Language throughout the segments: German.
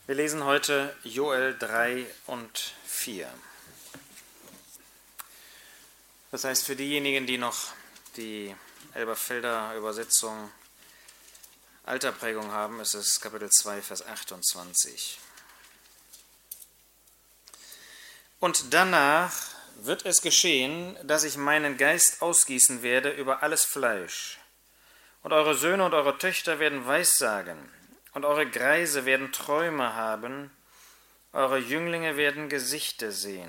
Wir lesen heute Joel 3 und 4. Das heißt, für diejenigen, die noch die Elberfelder Übersetzung alter Prägung haben, ist es Kapitel 2, Vers 28. Und danach wird es geschehen, dass ich meinen Geist ausgießen werde über alles Fleisch. Und eure Söhne und eure Töchter werden Weissagen, und eure Greise werden Träume haben, eure Jünglinge werden Gesichter sehen.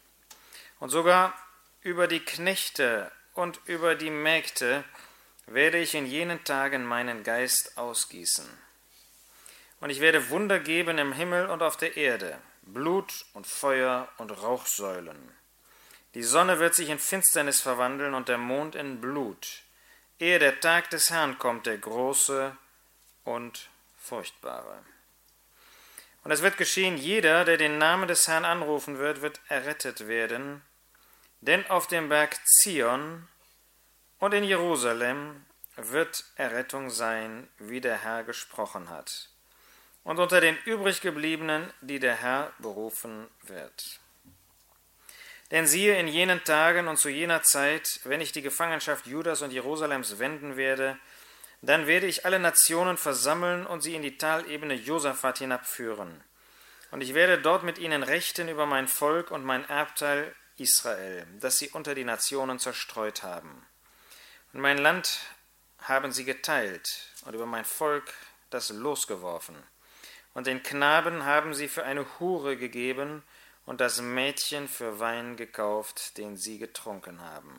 Und sogar über die Knechte und über die Mägde werde ich in jenen Tagen meinen Geist ausgießen. Und ich werde Wunder geben im Himmel und auf der Erde, Blut und Feuer und Rauchsäulen. Die Sonne wird sich in Finsternis verwandeln und der Mond in Blut, ehe der Tag des Herrn kommt, der große und furchtbare. Und es wird geschehen, jeder, der den Namen des Herrn anrufen wird, wird errettet werden, denn auf dem Berg Zion und in Jerusalem wird Errettung sein, wie der Herr gesprochen hat, und unter den übriggebliebenen, die der Herr berufen wird. Denn siehe, in jenen Tagen und zu jener Zeit, wenn ich die Gefangenschaft Judas und Jerusalems wenden werde, dann werde ich alle Nationen versammeln und sie in die Talebene Josaphat hinabführen. Und ich werde dort mit ihnen rechten über mein Volk und mein Erbteil Israel, das sie unter die Nationen zerstreut haben. Und mein Land haben sie geteilt und über mein Volk das losgeworfen. Und den Knaben haben sie für eine Hure gegeben und das Mädchen für Wein gekauft, den sie getrunken haben.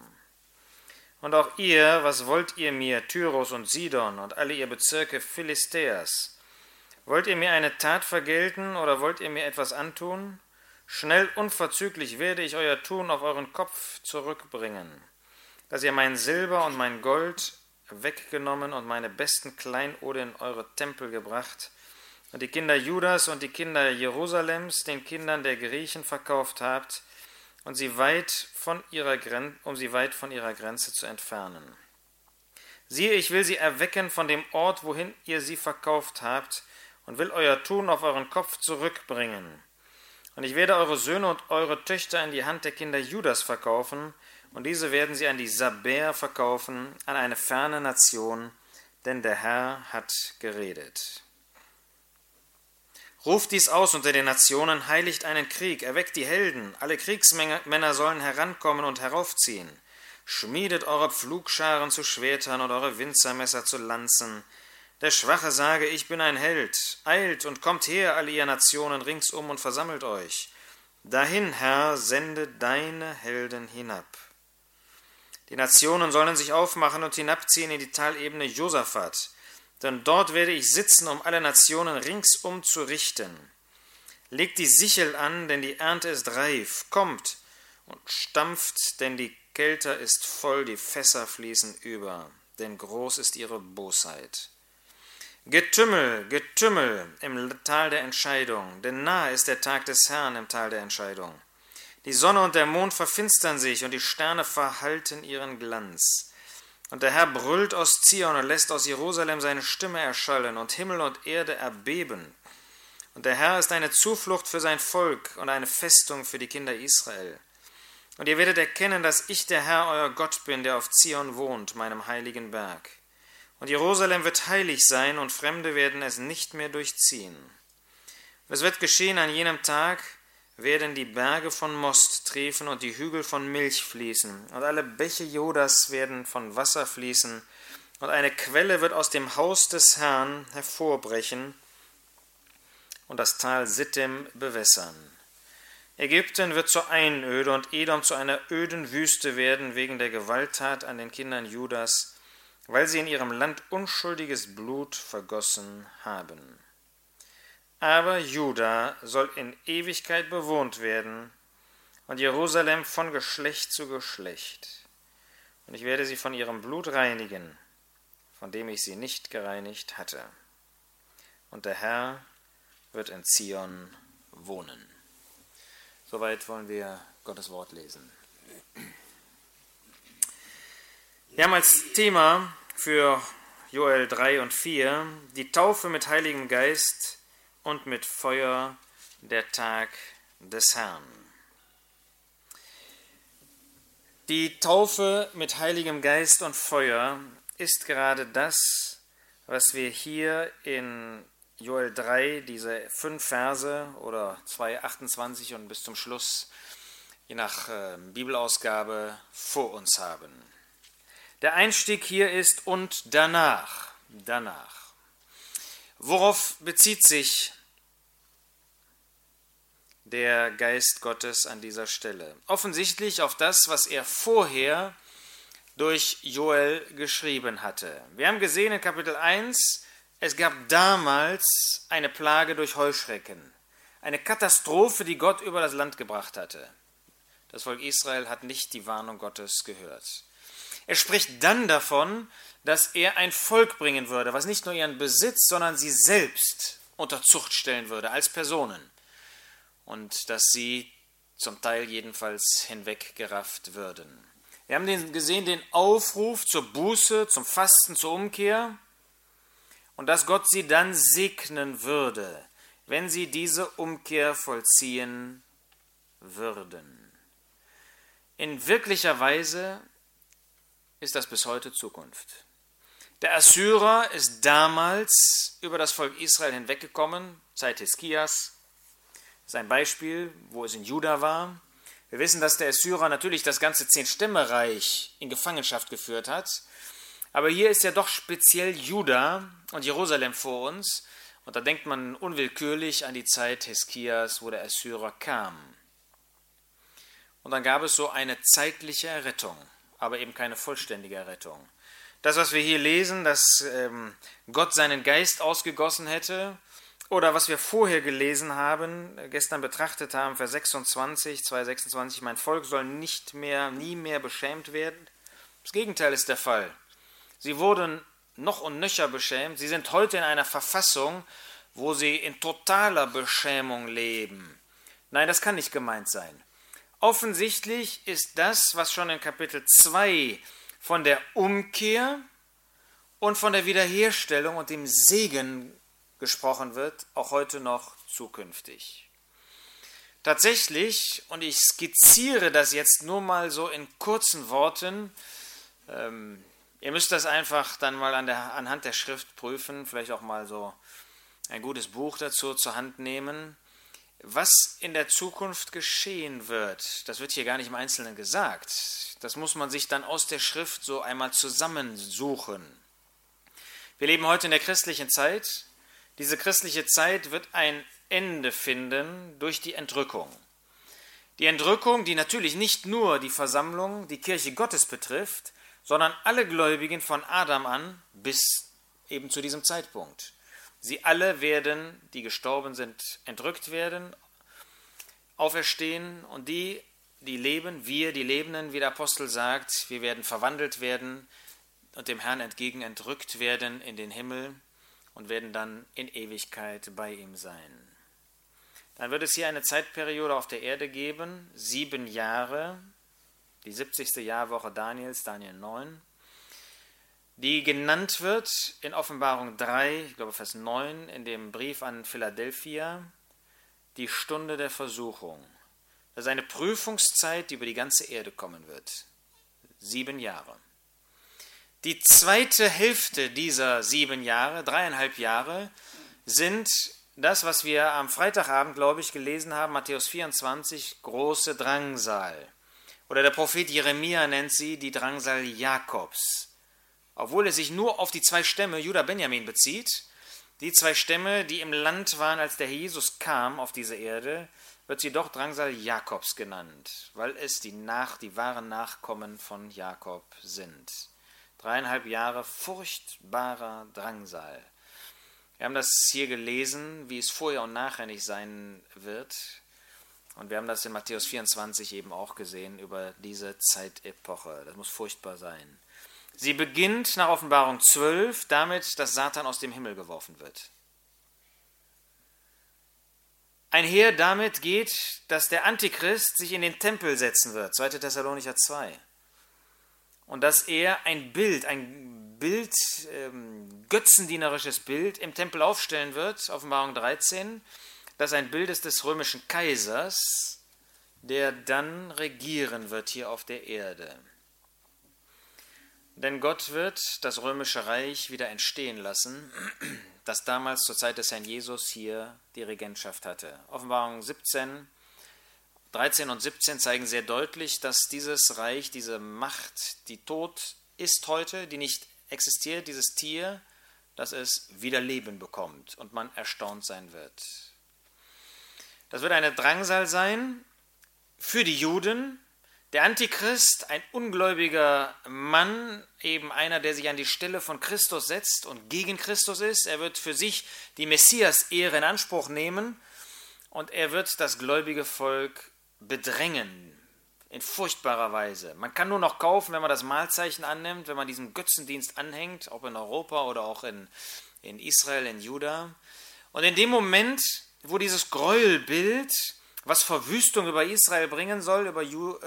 Und auch ihr, was wollt ihr mir, Tyros und Sidon und alle ihr Bezirke Philistäas? Wollt ihr mir eine Tat vergelten oder wollt ihr mir etwas antun? Schnell unverzüglich werde ich euer Tun auf euren Kopf zurückbringen, dass ihr mein Silber und mein Gold weggenommen und meine besten Kleinode in eure Tempel gebracht und die Kinder Judas und die Kinder Jerusalems den Kindern der Griechen verkauft habt, um sie weit von ihrer Grenze zu entfernen. Siehe, ich will sie erwecken von dem Ort, wohin ihr sie verkauft habt, und will euer Tun auf euren Kopf zurückbringen. Und ich werde eure Söhne und eure Töchter in die Hand der Kinder Judas verkaufen, und diese werden sie an die Sabäer verkaufen, an eine ferne Nation, denn der Herr hat geredet. Ruft dies aus unter den Nationen, heiligt einen Krieg, erweckt die Helden, alle Kriegsmänner sollen herankommen und heraufziehen. Schmiedet eure Pflugscharen zu Schwertern und eure Winzermesser zu Lanzen. Der Schwache sage, ich bin ein Held. Eilt und kommt her, alle ihr Nationen ringsum und versammelt euch. Dahin, Herr, sende deine Helden hinab. Die Nationen sollen sich aufmachen und hinabziehen in die Talebene Josaphat. Denn dort werde ich sitzen, um alle Nationen ringsum zu richten. Legt die Sichel an, denn die Ernte ist reif. Kommt und stampft, denn die Kelter ist voll, die Fässer fließen über, denn groß ist ihre Bosheit. Getümmel, Getümmel im Tal der Entscheidung, denn nahe ist der Tag des Herrn im Tal der Entscheidung. Die Sonne und der Mond verfinstern sich und die Sterne verhalten ihren Glanz. Und der Herr brüllt aus Zion und lässt aus Jerusalem seine Stimme erschallen und Himmel und Erde erbeben. Und der Herr ist eine Zuflucht für sein Volk und eine Festung für die Kinder Israel. Und ihr werdet erkennen, dass ich der Herr, euer Gott bin, der auf Zion wohnt, meinem heiligen Berg. Und Jerusalem wird heilig sein und Fremde werden es nicht mehr durchziehen. Und es wird geschehen an jenem Tag, werden die Berge von Most triefen und die Hügel von Milch fließen, und alle Bäche Judas werden von Wasser fließen, und eine Quelle wird aus dem Haus des Herrn hervorbrechen und das Tal Sittim bewässern. Ägypten wird zur Einöde und Edom zu einer öden Wüste werden wegen der Gewalttat an den Kindern Judas, weil sie in ihrem Land unschuldiges Blut vergossen haben. Aber Juda soll in Ewigkeit bewohnt werden und Jerusalem von Geschlecht zu Geschlecht. Und ich werde sie von ihrem Blut reinigen, von dem ich sie nicht gereinigt hatte. Und der Herr wird in Zion wohnen. Soweit wollen wir Gottes Wort lesen. Wir haben als Thema für Joel 3 und 4 die Taufe mit Heiligem Geist und mit Feuer der Tag des Herrn. Die Taufe mit Heiligem Geist und Feuer ist gerade das, was wir hier in Joel 3, diese 5 Verse oder 2, 28 und bis zum Schluss, je nach Bibelausgabe, vor uns haben. Der Einstieg hier ist und danach. Worauf bezieht sich der Geist Gottes an dieser Stelle? Offensichtlich auf das, was er vorher durch Joel geschrieben hatte. Wir haben gesehen in Kapitel 1, es gab damals eine Plage durch Heuschrecken, eine Katastrophe, die Gott über das Land gebracht hatte. Das Volk Israel hat nicht die Warnung Gottes gehört. Er spricht dann davon, dass er ein Volk bringen würde, was nicht nur ihren Besitz, sondern sie selbst unter Zucht stellen würde, als Personen. Und dass sie zum Teil jedenfalls hinweggerafft würden. Wir haben gesehen den Aufruf zur Buße, zum Fasten, zur Umkehr und dass Gott sie dann segnen würde, wenn sie diese Umkehr vollziehen würden. In wirklicher Weise ist das bis heute Zukunft. Der Assyrer ist damals über das Volk Israel hinweggekommen, Zeit Hiskias. Das ist ein Beispiel, wo es in Juda war. Wir wissen, dass der Assyrer natürlich das ganze 10-Stämme-Reich in Gefangenschaft geführt hat. Aber hier ist ja doch speziell Juda und Jerusalem vor uns. Und da denkt man unwillkürlich an die Zeit Hiskias, wo der Assyrer kam. Und dann gab es so eine zeitliche Errettung, aber eben keine vollständige Errettung. Das, was wir hier lesen, dass Gott seinen Geist ausgegossen hätte, oder was wir vorher gelesen haben, gestern betrachtet haben, Vers 26, 2,26, mein Volk soll nie mehr beschämt werden. Das Gegenteil ist der Fall. Sie wurden noch und nöcher beschämt. Sie sind heute in einer Verfassung, wo sie in totaler Beschämung leben. Nein, das kann nicht gemeint sein. Offensichtlich ist das, was schon in Kapitel 2 von der Umkehr und von der Wiederherstellung und dem Segen gesprochen wird, auch heute noch zukünftig. Tatsächlich, und ich skizziere das jetzt nur mal so in kurzen Worten, ihr müsst das einfach dann mal anhand der Schrift prüfen, vielleicht auch mal so ein gutes Buch dazu zur Hand nehmen. Was in der Zukunft geschehen wird, das wird hier gar nicht im Einzelnen gesagt. Das muss man sich dann aus der Schrift so einmal zusammensuchen. Wir leben heute in der christlichen Zeit. Diese christliche Zeit wird ein Ende finden durch die Entrückung. Die Entrückung, die natürlich nicht nur die Versammlung, die Kirche Gottes betrifft, sondern alle Gläubigen von Adam an bis eben zu diesem Zeitpunkt. Sie alle werden, die gestorben sind, entrückt werden, auferstehen und die leben, wir, die Lebenden, wie der Apostel sagt, wir werden verwandelt werden und dem Herrn entgegen entrückt werden in den Himmel und werden dann in Ewigkeit bei ihm sein. Dann wird es hier eine Zeitperiode auf der Erde geben, 7 Jahre, die 70. Jahrwoche Daniels, Daniel 9, die genannt wird in Offenbarung 3, ich glaube Vers 9, in dem Brief an Philadelphia, die Stunde der Versuchung. Das ist eine Prüfungszeit, die über die ganze Erde kommen wird. 7 Jahre. Die zweite Hälfte dieser 7 Jahre, 3,5 Jahre, sind das, was wir am Freitagabend, glaube ich, gelesen haben, Matthäus 24, große Drangsal. Oder der Prophet Jeremia nennt sie die Drangsal Jakobs. Obwohl er sich nur auf die 2 Stämme Juda-Benjamin bezieht, die 2 Stämme, die im Land waren, als der Herr Jesus kam auf diese Erde, wird sie doch Drangsal Jakobs genannt, weil es die wahren Nachkommen von Jakob sind. 3,5 Jahre furchtbarer Drangsal. Wir haben das hier gelesen, wie es vorher und nachher nicht sein wird. Und wir haben das in Matthäus 24 eben auch gesehen über diese Zeitepoche. Das muss furchtbar sein. Sie beginnt nach Offenbarung 12 damit, dass Satan aus dem Himmel geworfen wird. Einher damit geht, dass der Antichrist sich in den Tempel setzen wird, 2. Thessalonicher 2. Und dass er ein Bild, götzendienerisches Bild im Tempel aufstellen wird, Offenbarung 13, das ein Bild ist des römischen Kaisers, der dann regieren wird hier auf der Erde. Denn Gott wird das römische Reich wieder entstehen lassen, das damals zur Zeit des Herrn Jesus hier die Regentschaft hatte. Offenbarung 13 und 17 zeigen sehr deutlich, dass dieses Reich, diese Macht, die tot ist heute, die nicht existiert, dieses Tier, dass es wieder Leben bekommt und man erstaunt sein wird. Das wird eine Drangsal sein für die Juden. Der Antichrist, ein ungläubiger Mann, eben einer, der sich an die Stelle von Christus setzt und gegen Christus ist. Er wird für sich die Messias-Ehre in Anspruch nehmen und er wird das gläubige Volk bedrängen in furchtbarer Weise. Man kann nur noch kaufen, wenn man das Mahlzeichen annimmt, wenn man diesem Götzendienst anhängt, ob in Europa oder auch in Israel, in Juda. Und in dem Moment, wo dieses Gräuelbild, was Verwüstung über Israel bringen soll, über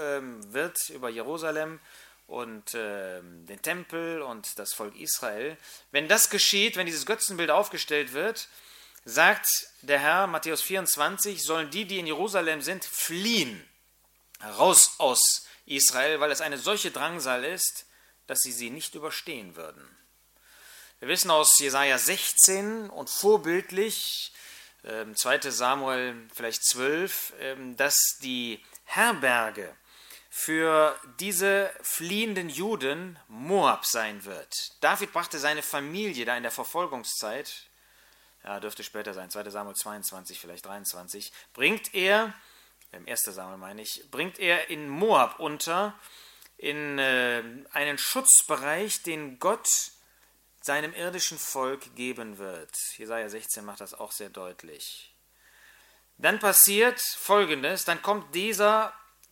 Jerusalem und den Tempel und das Volk Israel, wenn das geschieht, wenn dieses Götzenbild aufgestellt wird, sagt der Herr, Matthäus 24, sollen die in Jerusalem sind, fliehen, raus aus Israel, weil es eine solche Drangsal ist, dass sie nicht überstehen würden. Wir wissen aus Jesaja 16 und vorbildlich, 2. Samuel vielleicht 12, dass die Herberge für diese fliehenden Juden Moab sein wird. David brachte seine Familie da in der Verfolgungszeit, ja, dürfte später sein, 2. Samuel 22, vielleicht 23, bringt er, im 1. Samuel meine ich, bringt er in Moab unter, in einen Schutzbereich, den Gott seinem irdischen Volk geben wird. Jesaja 16 macht das auch sehr deutlich. Dann passiert Folgendes, dann kommt dieses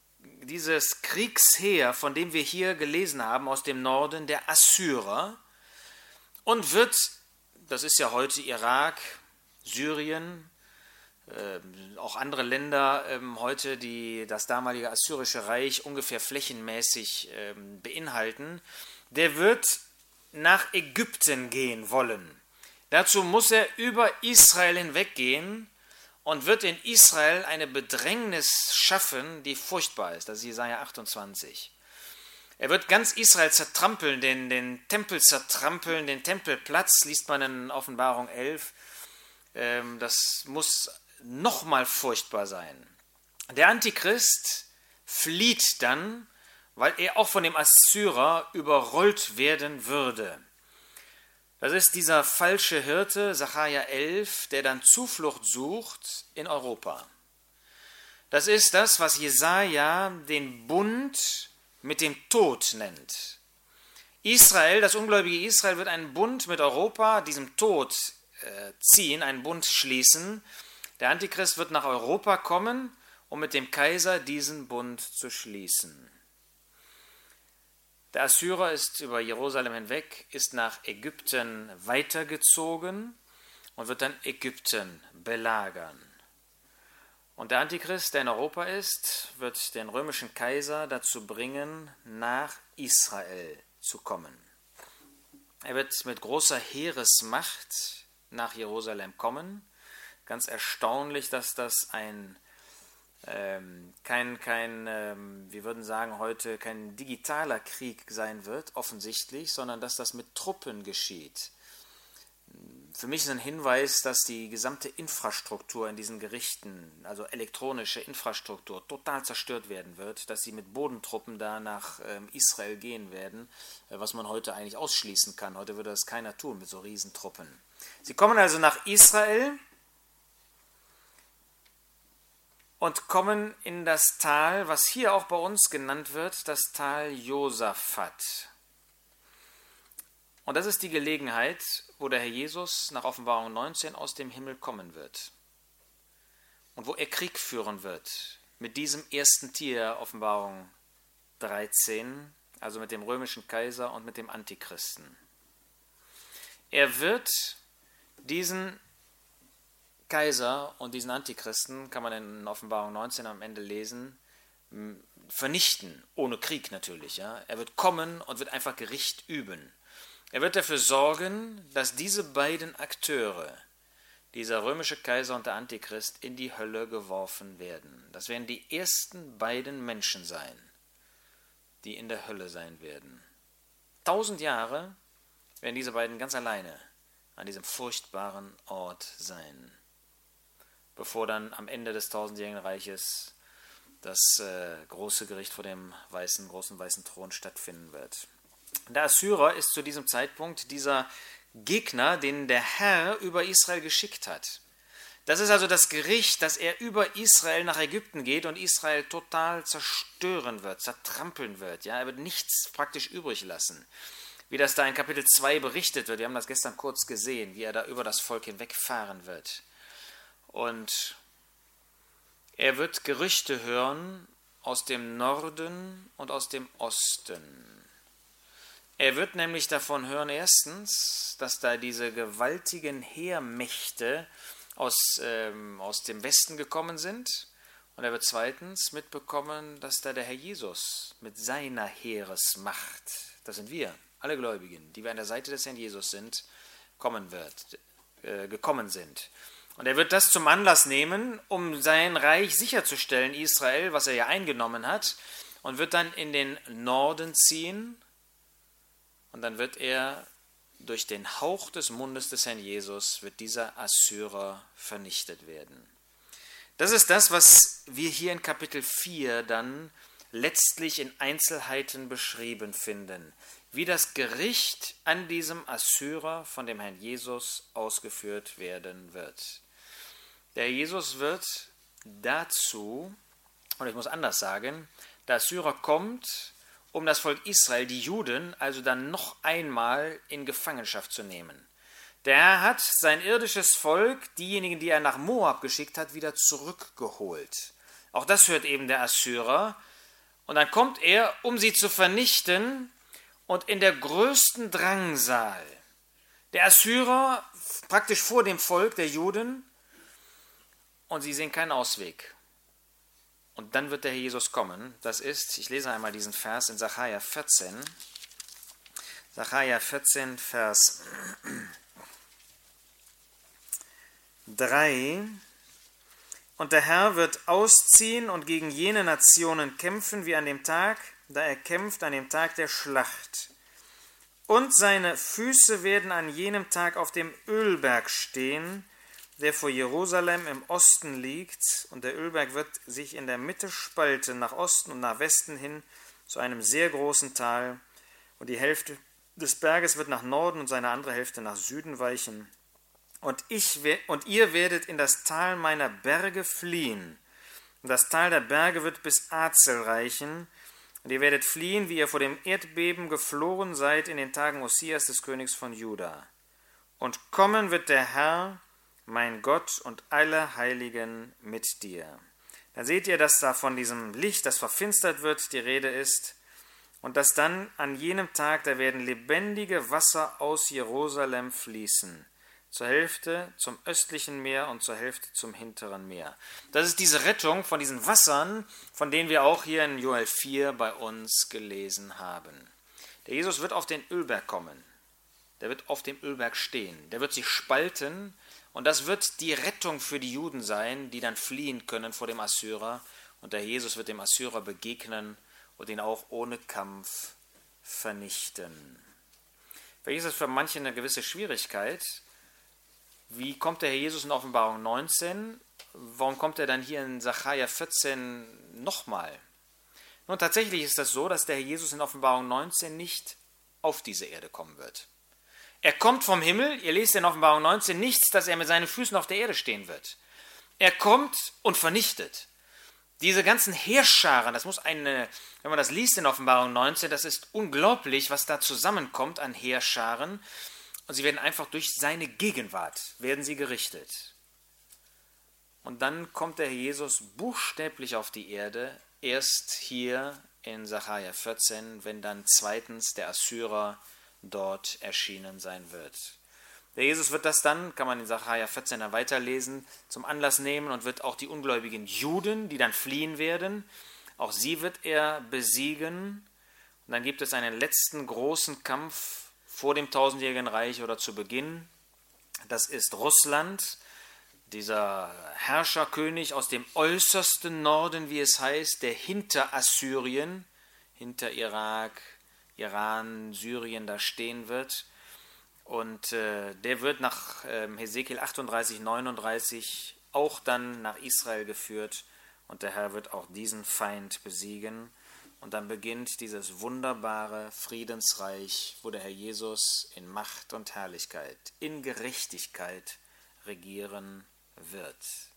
Kriegsheer, von dem wir hier gelesen haben, aus dem Norden, der Assyrer, und wird, das ist ja heute Irak, Syrien, auch andere Länder heute, die das damalige Assyrische Reich ungefähr flächenmäßig beinhalten, der wird nach Ägypten gehen wollen. Dazu muss er über Israel hinweggehen und wird in Israel eine Bedrängnis schaffen, die furchtbar ist. Das ist Jesaja 28. Er wird ganz Israel zertrampeln, den Tempel zertrampeln, den Tempelplatz, liest man in Offenbarung 11. Das muss nochmal furchtbar sein. Der Antichrist flieht dann, weil er auch von dem Assyrer überrollt werden würde. Das ist dieser falsche Hirte, Sacharja 11, der dann Zuflucht sucht in Europa. Das ist das, was Jesaja den Bund mit dem Tod nennt. Israel, das ungläubige Israel, wird einen Bund mit Europa, diesem Tod ziehen, einen Bund schließen. Der Antichrist wird nach Europa kommen, um mit dem Kaiser diesen Bund zu schließen. Der Assyrer ist über Jerusalem hinweg, ist nach Ägypten weitergezogen und wird dann Ägypten belagern. Und der Antichrist, der in Europa ist, wird den römischen Kaiser dazu bringen, nach Israel zu kommen. Er wird mit großer Heeresmacht nach Jerusalem kommen. Ganz erstaunlich, dass das wir würden sagen heute, kein digitaler Krieg sein wird, offensichtlich, sondern dass das mit Truppen geschieht. Für mich ist ein Hinweis, dass die gesamte Infrastruktur in diesen Gerichten, also elektronische Infrastruktur, total zerstört werden wird, dass sie mit Bodentruppen da nach Israel gehen werden, was man heute eigentlich ausschließen kann. Heute würde das keiner tun mit so Riesentruppen. Sie kommen also nach Israel und kommen in das Tal, was hier auch bei uns genannt wird, das Tal Josaphat. Und das ist die Gelegenheit, wo der Herr Jesus nach Offenbarung 19 aus dem Himmel kommen wird. Und wo er Krieg führen wird mit diesem ersten Tier, Offenbarung 13, also mit dem römischen Kaiser und mit dem Antichristen. Er wird diesen Kaiser und diesen Antichristen, kann man in Offenbarung 19 am Ende lesen, vernichten, ohne Krieg natürlich. Ja. Er wird kommen und wird einfach Gericht üben. Er wird dafür sorgen, dass diese beiden Akteure, dieser römische Kaiser und der Antichrist, in die Hölle geworfen werden. Das werden die ersten beiden Menschen sein, die in der Hölle sein werden. 1000 Jahre werden diese beiden ganz alleine an diesem furchtbaren Ort sein, bevor dann am Ende des 1000-jährigen Reiches das große Gericht vor dem großen weißen Thron stattfinden wird. Der Assyrer ist zu diesem Zeitpunkt dieser Gegner, den der Herr über Israel geschickt hat. Das ist also das Gericht, dass er über Israel nach Ägypten geht und Israel total zerstören wird, zertrampeln wird. Ja, er wird nichts praktisch übrig lassen. Wie das da in Kapitel 2 berichtet wird, wir haben das gestern kurz gesehen, wie er da über das Volk hinwegfahren wird. Und er wird Gerüchte hören aus dem Norden und aus dem Osten. Er wird nämlich davon hören, erstens, dass da diese gewaltigen Heermächte aus dem Westen gekommen sind. Und er wird zweitens mitbekommen, dass da der Herr Jesus mit seiner Heeresmacht, das sind wir, alle Gläubigen, die wir an der Seite des Herrn Jesus sind, gekommen sind. Und er wird das zum Anlass nehmen, um sein Reich sicherzustellen, Israel, was er ja eingenommen hat, und wird dann in den Norden ziehen. Und dann wird er durch den Hauch des Mundes des Herrn Jesus, wird dieser Assyrer vernichtet werden. Das ist das, was wir hier in Kapitel 4 dann letztlich in Einzelheiten beschrieben finden, wie das Gericht an diesem Assyrer von dem Herrn Jesus ausgeführt werden wird. Der Herr Jesus wird dazu, und ich muss anders sagen, der Assyrer kommt, um das Volk Israel, die Juden, also dann noch einmal in Gefangenschaft zu nehmen. Der Herr hat sein irdisches Volk, diejenigen, die er nach Moab geschickt hat, wieder zurückgeholt. Auch das hört eben der Assyrer. Und dann kommt er, um sie zu vernichten, und in der größten Drangsal. Der Assyrer praktisch vor dem Volk der Juden, und sie sehen keinen Ausweg. Und dann wird der Herr Jesus kommen. Das ist, ich lese einmal diesen Vers in Sacharja 14. Sacharja 14, Vers 3. Und der Herr wird ausziehen und gegen jene Nationen kämpfen, wie an dem Tag, da er kämpft, an dem Tag der Schlacht. Und seine Füße werden an jenem Tag auf dem Ölberg stehen, der vor Jerusalem im Osten liegt, und der Ölberg wird sich in der Mitte spalten, nach Osten und nach Westen hin, zu einem sehr großen Tal, und die Hälfte des Berges wird nach Norden und seine andere Hälfte nach Süden weichen. Und ihr werdet in das Tal meiner Berge fliehen, und das Tal der Berge wird bis Azel reichen, und ihr werdet fliehen, wie ihr vor dem Erdbeben geflohen seid in den Tagen Osias des Königs von Juda. Und kommen wird der Herr, mein Gott und alle Heiligen mit dir. Da seht ihr, dass da von diesem Licht, das verfinstert wird, die Rede ist, und dass dann an jenem Tag, da werden lebendige Wasser aus Jerusalem fließen, zur Hälfte zum östlichen Meer und zur Hälfte zum hinteren Meer. Das ist diese Rettung von diesen Wassern, von denen wir auch hier in Joel 4 bei uns gelesen haben. Der Jesus wird auf den Ölberg kommen. Der wird auf dem Ölberg stehen. Der wird sich spalten. Und das wird die Rettung für die Juden sein, die dann fliehen können vor dem Assyrer. Und der Jesus wird dem Assyrer begegnen und ihn auch ohne Kampf vernichten. Vielleicht ist es für manche eine gewisse Schwierigkeit. Wie kommt der Herr Jesus in Offenbarung 19? Warum kommt er dann hier in Sacharja 14 nochmal? Nun, tatsächlich ist das so, dass der Herr Jesus in Offenbarung 19 nicht auf diese Erde kommen wird. Er kommt vom Himmel, ihr lest in Offenbarung 19 nichts, dass er mit seinen Füßen auf der Erde stehen wird. Er kommt und vernichtet. Diese ganzen Heerscharen, das muss wenn man das liest in Offenbarung 19, das ist unglaublich, was da zusammenkommt an Heerscharen. Und sie werden einfach durch seine Gegenwart, werden sie gerichtet. Und dann kommt der Herr Jesus buchstäblich auf die Erde, erst hier in Sacharja 14, wenn dann zweitens der Assyrer dort erschienen sein wird. Der Jesus wird das dann, kann man in Sacharja 14 dann weiterlesen, zum Anlass nehmen und wird auch die ungläubigen Juden, die dann fliehen werden, auch sie wird er besiegen. Und dann gibt es einen letzten großen Kampf vor dem tausendjährigen Reich oder zu Beginn. Das ist Russland, dieser Herrscherkönig aus dem äußersten Norden, wie es heißt, der hinter Assyrien, hinter Irak, Iran, Syrien da stehen wird. Und der wird nach Hesekiel 38, 39 auch dann nach Israel geführt. Und der Herr wird auch diesen Feind besiegen. Und dann beginnt dieses wunderbare Friedensreich, wo der Herr Jesus in Macht und Herrlichkeit, in Gerechtigkeit regieren wird.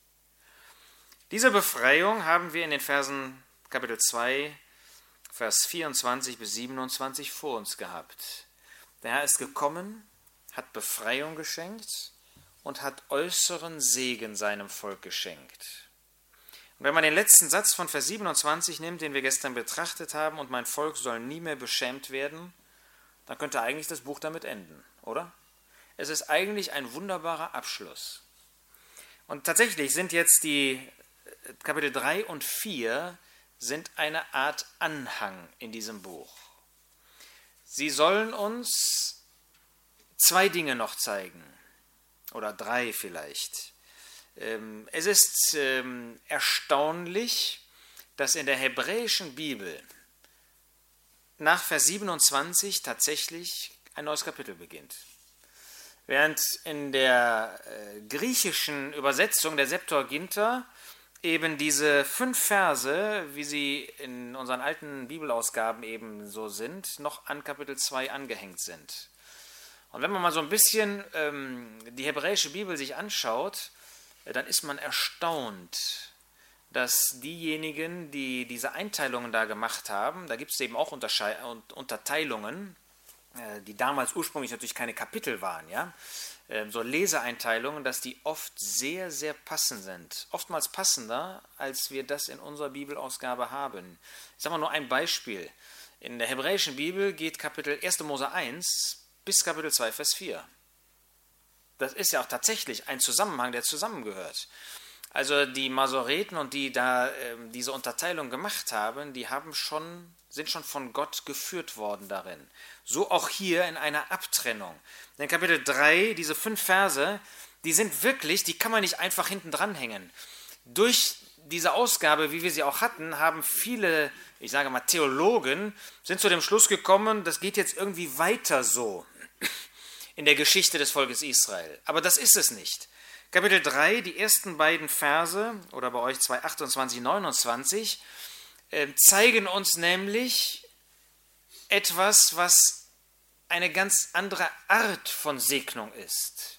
Diese Befreiung haben wir in den Versen Kapitel 2, Vers 24 bis 27 vor uns gehabt. Der Herr ist gekommen, hat Befreiung geschenkt und hat äußeren Segen seinem Volk geschenkt. Und wenn man den letzten Satz von Vers 27 nimmt, den wir gestern betrachtet haben, und mein Volk soll nie mehr beschämt werden, dann könnte eigentlich das Buch damit enden, oder? Es ist eigentlich ein wunderbarer Abschluss. Und tatsächlich sind jetzt die Kapitel 3 und 4 sind eine Art Anhang in diesem Buch. Sie sollen uns zwei Dinge noch zeigen, oder drei vielleicht. Es ist erstaunlich, dass in der hebräischen Bibel nach Vers 27 tatsächlich ein neues Kapitel beginnt. Während in der griechischen Übersetzung der Septuaginta eben diese 5 Verse, wie sie in unseren alten Bibelausgaben eben so sind, noch an Kapitel 2 angehängt sind. Und wenn man mal so ein bisschen die hebräische Bibel sich anschaut, dann ist man erstaunt, dass diejenigen, die diese Einteilungen da gemacht haben, da gibt es eben auch Unterteilungen, die damals ursprünglich natürlich keine Kapitel waren, ja, so Leseeinteilungen, dass die oft sehr, sehr passend sind. Oftmals passender, als wir das in unserer Bibelausgabe haben. Ich sage mal nur ein Beispiel. In der hebräischen Bibel geht Kapitel 1. Mose 1 bis Kapitel 2, Vers 4. Das ist ja auch tatsächlich ein Zusammenhang, der zusammengehört. Also die Masoreten und die da diese Unterteilung gemacht haben, sind schon von Gott geführt worden darin. So auch hier in einer Abtrennung. In Kapitel 3, diese 5 Verse, die sind wirklich, die kann man nicht einfach hinten dranhängen. Durch diese Ausgabe, wie wir sie auch hatten, haben viele, ich sage mal Theologen, sind zu dem Schluss gekommen, das geht jetzt irgendwie weiter so in der Geschichte des Volkes Israel. Aber das ist es nicht. Kapitel 3, die ersten beiden Verse, oder bei euch 2, 28, 29, zeigen uns nämlich etwas, was eine ganz andere Art von Segnung ist.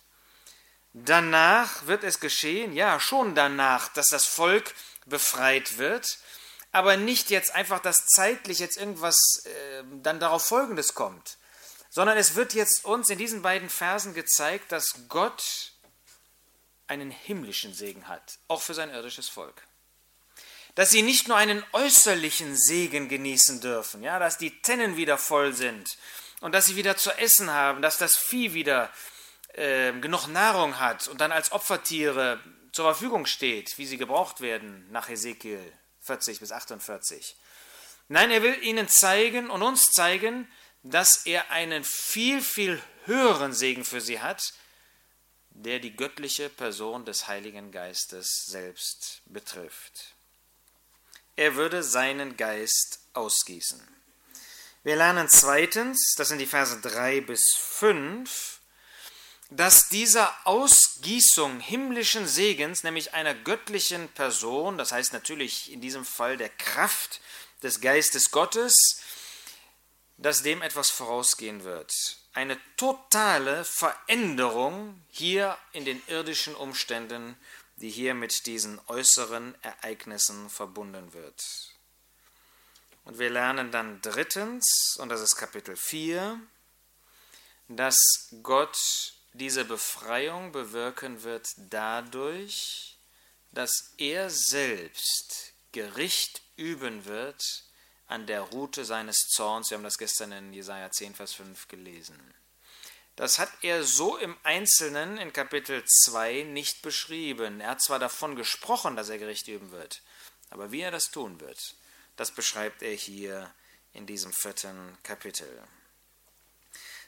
Danach wird es geschehen, ja, schon danach, dass das Volk befreit wird, aber nicht jetzt einfach, dass zeitlich jetzt irgendwas dann darauf Folgendes kommt, sondern es wird jetzt uns in diesen beiden Versen gezeigt, dass Gott einen himmlischen Segen hat, auch für sein irdisches Volk. Dass sie nicht nur einen äußerlichen Segen genießen dürfen, ja, dass die Tennen wieder voll sind und dass sie wieder zu essen haben, dass das Vieh wieder genug Nahrung hat und dann als Opfertiere zur Verfügung steht, wie sie gebraucht werden nach Hesekiel 40 bis 48. Nein, er will ihnen zeigen und uns zeigen, dass er einen viel, viel höheren Segen für sie hat, der die göttliche Person des Heiligen Geistes selbst betrifft. Er würde seinen Geist ausgießen. Wir lernen zweitens, das sind die Verse 3 bis 5, dass dieser Ausgießung himmlischen Segens, nämlich einer göttlichen Person, das heißt natürlich in diesem Fall der Kraft des Geistes Gottes, dass dem etwas vorausgehen wird. Eine totale Veränderung hier in den irdischen Umständen, die hier mit diesen äußeren Ereignissen verbunden wird. Und wir lernen dann drittens, und das ist Kapitel 4, dass Gott diese Befreiung bewirken wird dadurch, dass er selbst Gericht üben wird an der Rute seines Zorns. Wir haben das gestern in Jesaja 10, Vers 5 gelesen. Das hat er so im Einzelnen in Kapitel 2 nicht beschrieben. Er hat zwar davon gesprochen, dass er Gericht üben wird, aber wie er das tun wird, das beschreibt er hier in diesem 4. Kapitel.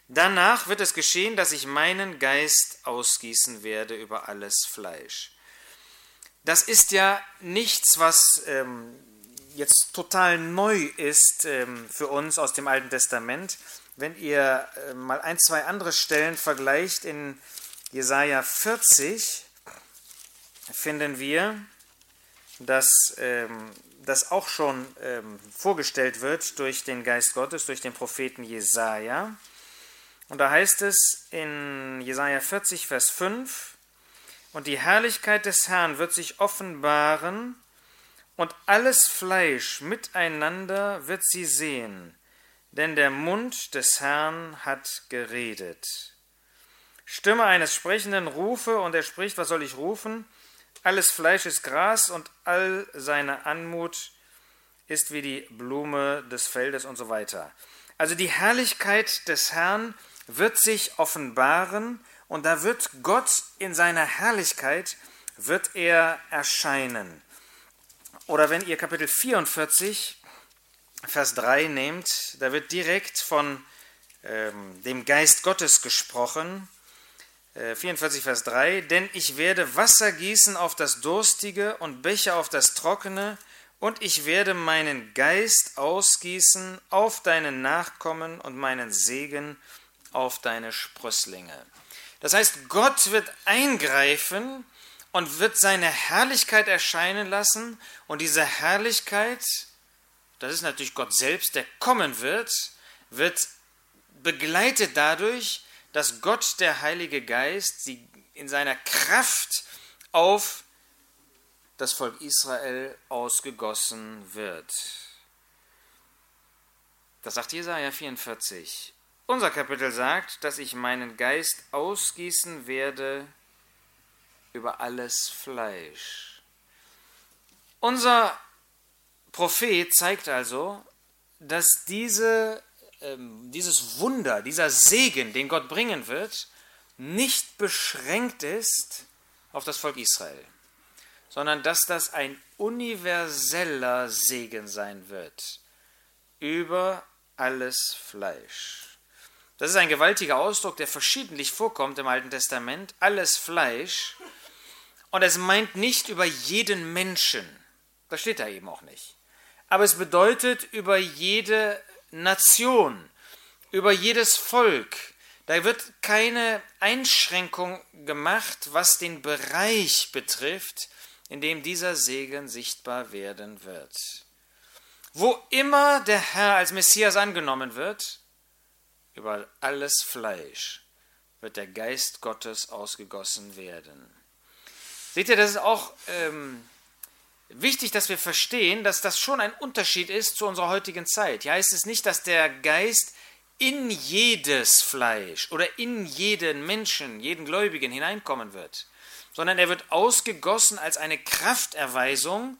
Danach wird es geschehen, dass ich meinen Geist ausgießen werde über alles Fleisch. Das ist ja nichts, was jetzt total neu ist für uns aus dem Alten Testament. Wenn ihr mal 1, 2 andere Stellen vergleicht, in Jesaja 40 finden wir, dass das auch schon vorgestellt wird durch den Geist Gottes, durch den Propheten Jesaja. Und da heißt es in Jesaja 40, Vers 5, und die Herrlichkeit des Herrn wird sich offenbaren, und alles Fleisch miteinander wird sie sehen, denn der Mund des Herrn hat geredet. Stimme eines Sprechenden rufe, und er spricht, was soll ich rufen? Alles Fleisch ist Gras, und all seine Anmut ist wie die Blume des Feldes und so weiter. Also die Herrlichkeit des Herrn wird sich offenbaren, und da wird Gott in seiner Herrlichkeit, wird er erscheinen. Oder wenn ihr Kapitel 44, Vers 3 nehmt, da wird direkt von dem Geist Gottes gesprochen. 44, Vers 3, denn ich werde Wasser gießen auf das Durstige und Becher auf das Trockene, und ich werde meinen Geist ausgießen auf deine Nachkommen und meinen Segen auf deine Sprösslinge. Das heißt, Gott wird eingreifen und wird seine Herrlichkeit erscheinen lassen, und diese Herrlichkeit, das ist natürlich Gott selbst, der kommen wird begleitet dadurch, dass Gott, der Heilige Geist, sie in seiner Kraft auf das Volk Israel ausgegossen wird. Das sagt Jesaja 44. Unser Kapitel sagt, dass ich meinen Geist ausgießen werde über alles Fleisch. Unser Prophet zeigt also, dass dieses Wunder, dieser Segen, den Gott bringen wird, nicht beschränkt ist auf das Volk Israel, sondern dass das ein universeller Segen sein wird über alles Fleisch. Das ist ein gewaltiger Ausdruck, der verschiedentlich vorkommt im Alten Testament, alles Fleisch, und es meint nicht über jeden Menschen, das steht da eben auch nicht, aber es bedeutet über jede Nation, über jedes Volk. Da wird keine Einschränkung gemacht, was den Bereich betrifft, in dem dieser Segen sichtbar werden wird. Wo immer der Herr als Messias angenommen wird, über alles Fleisch wird der Geist Gottes ausgegossen werden. Seht ihr, das ist auch wichtig, dass wir verstehen, dass das schon ein Unterschied ist zu unserer heutigen Zeit. Hier heißt es nicht, dass der Geist in jedes Fleisch oder in jeden Menschen, jeden Gläubigen hineinkommen wird, sondern er wird ausgegossen als eine Krafterweisung.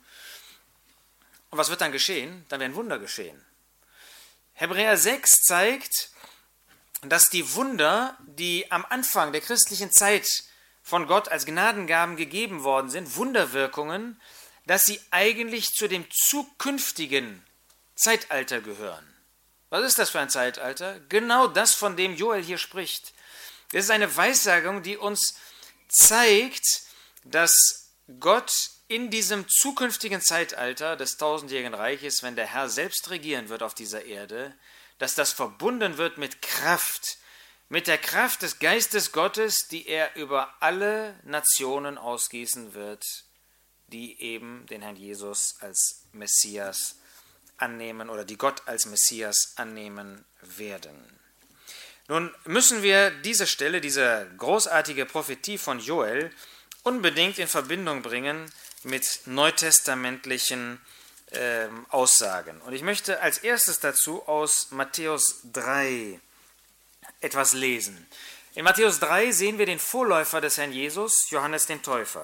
Und was wird dann geschehen? Dann werden Wunder geschehen. Hebräer 6 zeigt, dass die Wunder, die am Anfang der christlichen Zeit von Gott als Gnadengaben gegeben worden sind, Wunderwirkungen, dass sie eigentlich zu dem zukünftigen Zeitalter gehören. Was ist das für ein Zeitalter? Genau das, von dem Joel hier spricht. Das ist eine Weissagung, die uns zeigt, dass Gott in diesem zukünftigen Zeitalter des tausendjährigen Reiches, wenn der Herr selbst regieren wird auf dieser Erde, dass das verbunden wird mit Kraft, mit der Kraft des Geistes Gottes, die er über alle Nationen ausgießen wird, die eben den Herrn Jesus als Messias annehmen oder die Gott als Messias annehmen werden. Nun müssen wir diese Stelle, diese großartige Prophetie von Joel, unbedingt in Verbindung bringen mit neutestamentlichen Aussagen. Und ich möchte als erstes dazu aus Matthäus 3 etwas lesen. In Matthäus 3 sehen wir den Vorläufer des Herrn Jesus, Johannes den Täufer.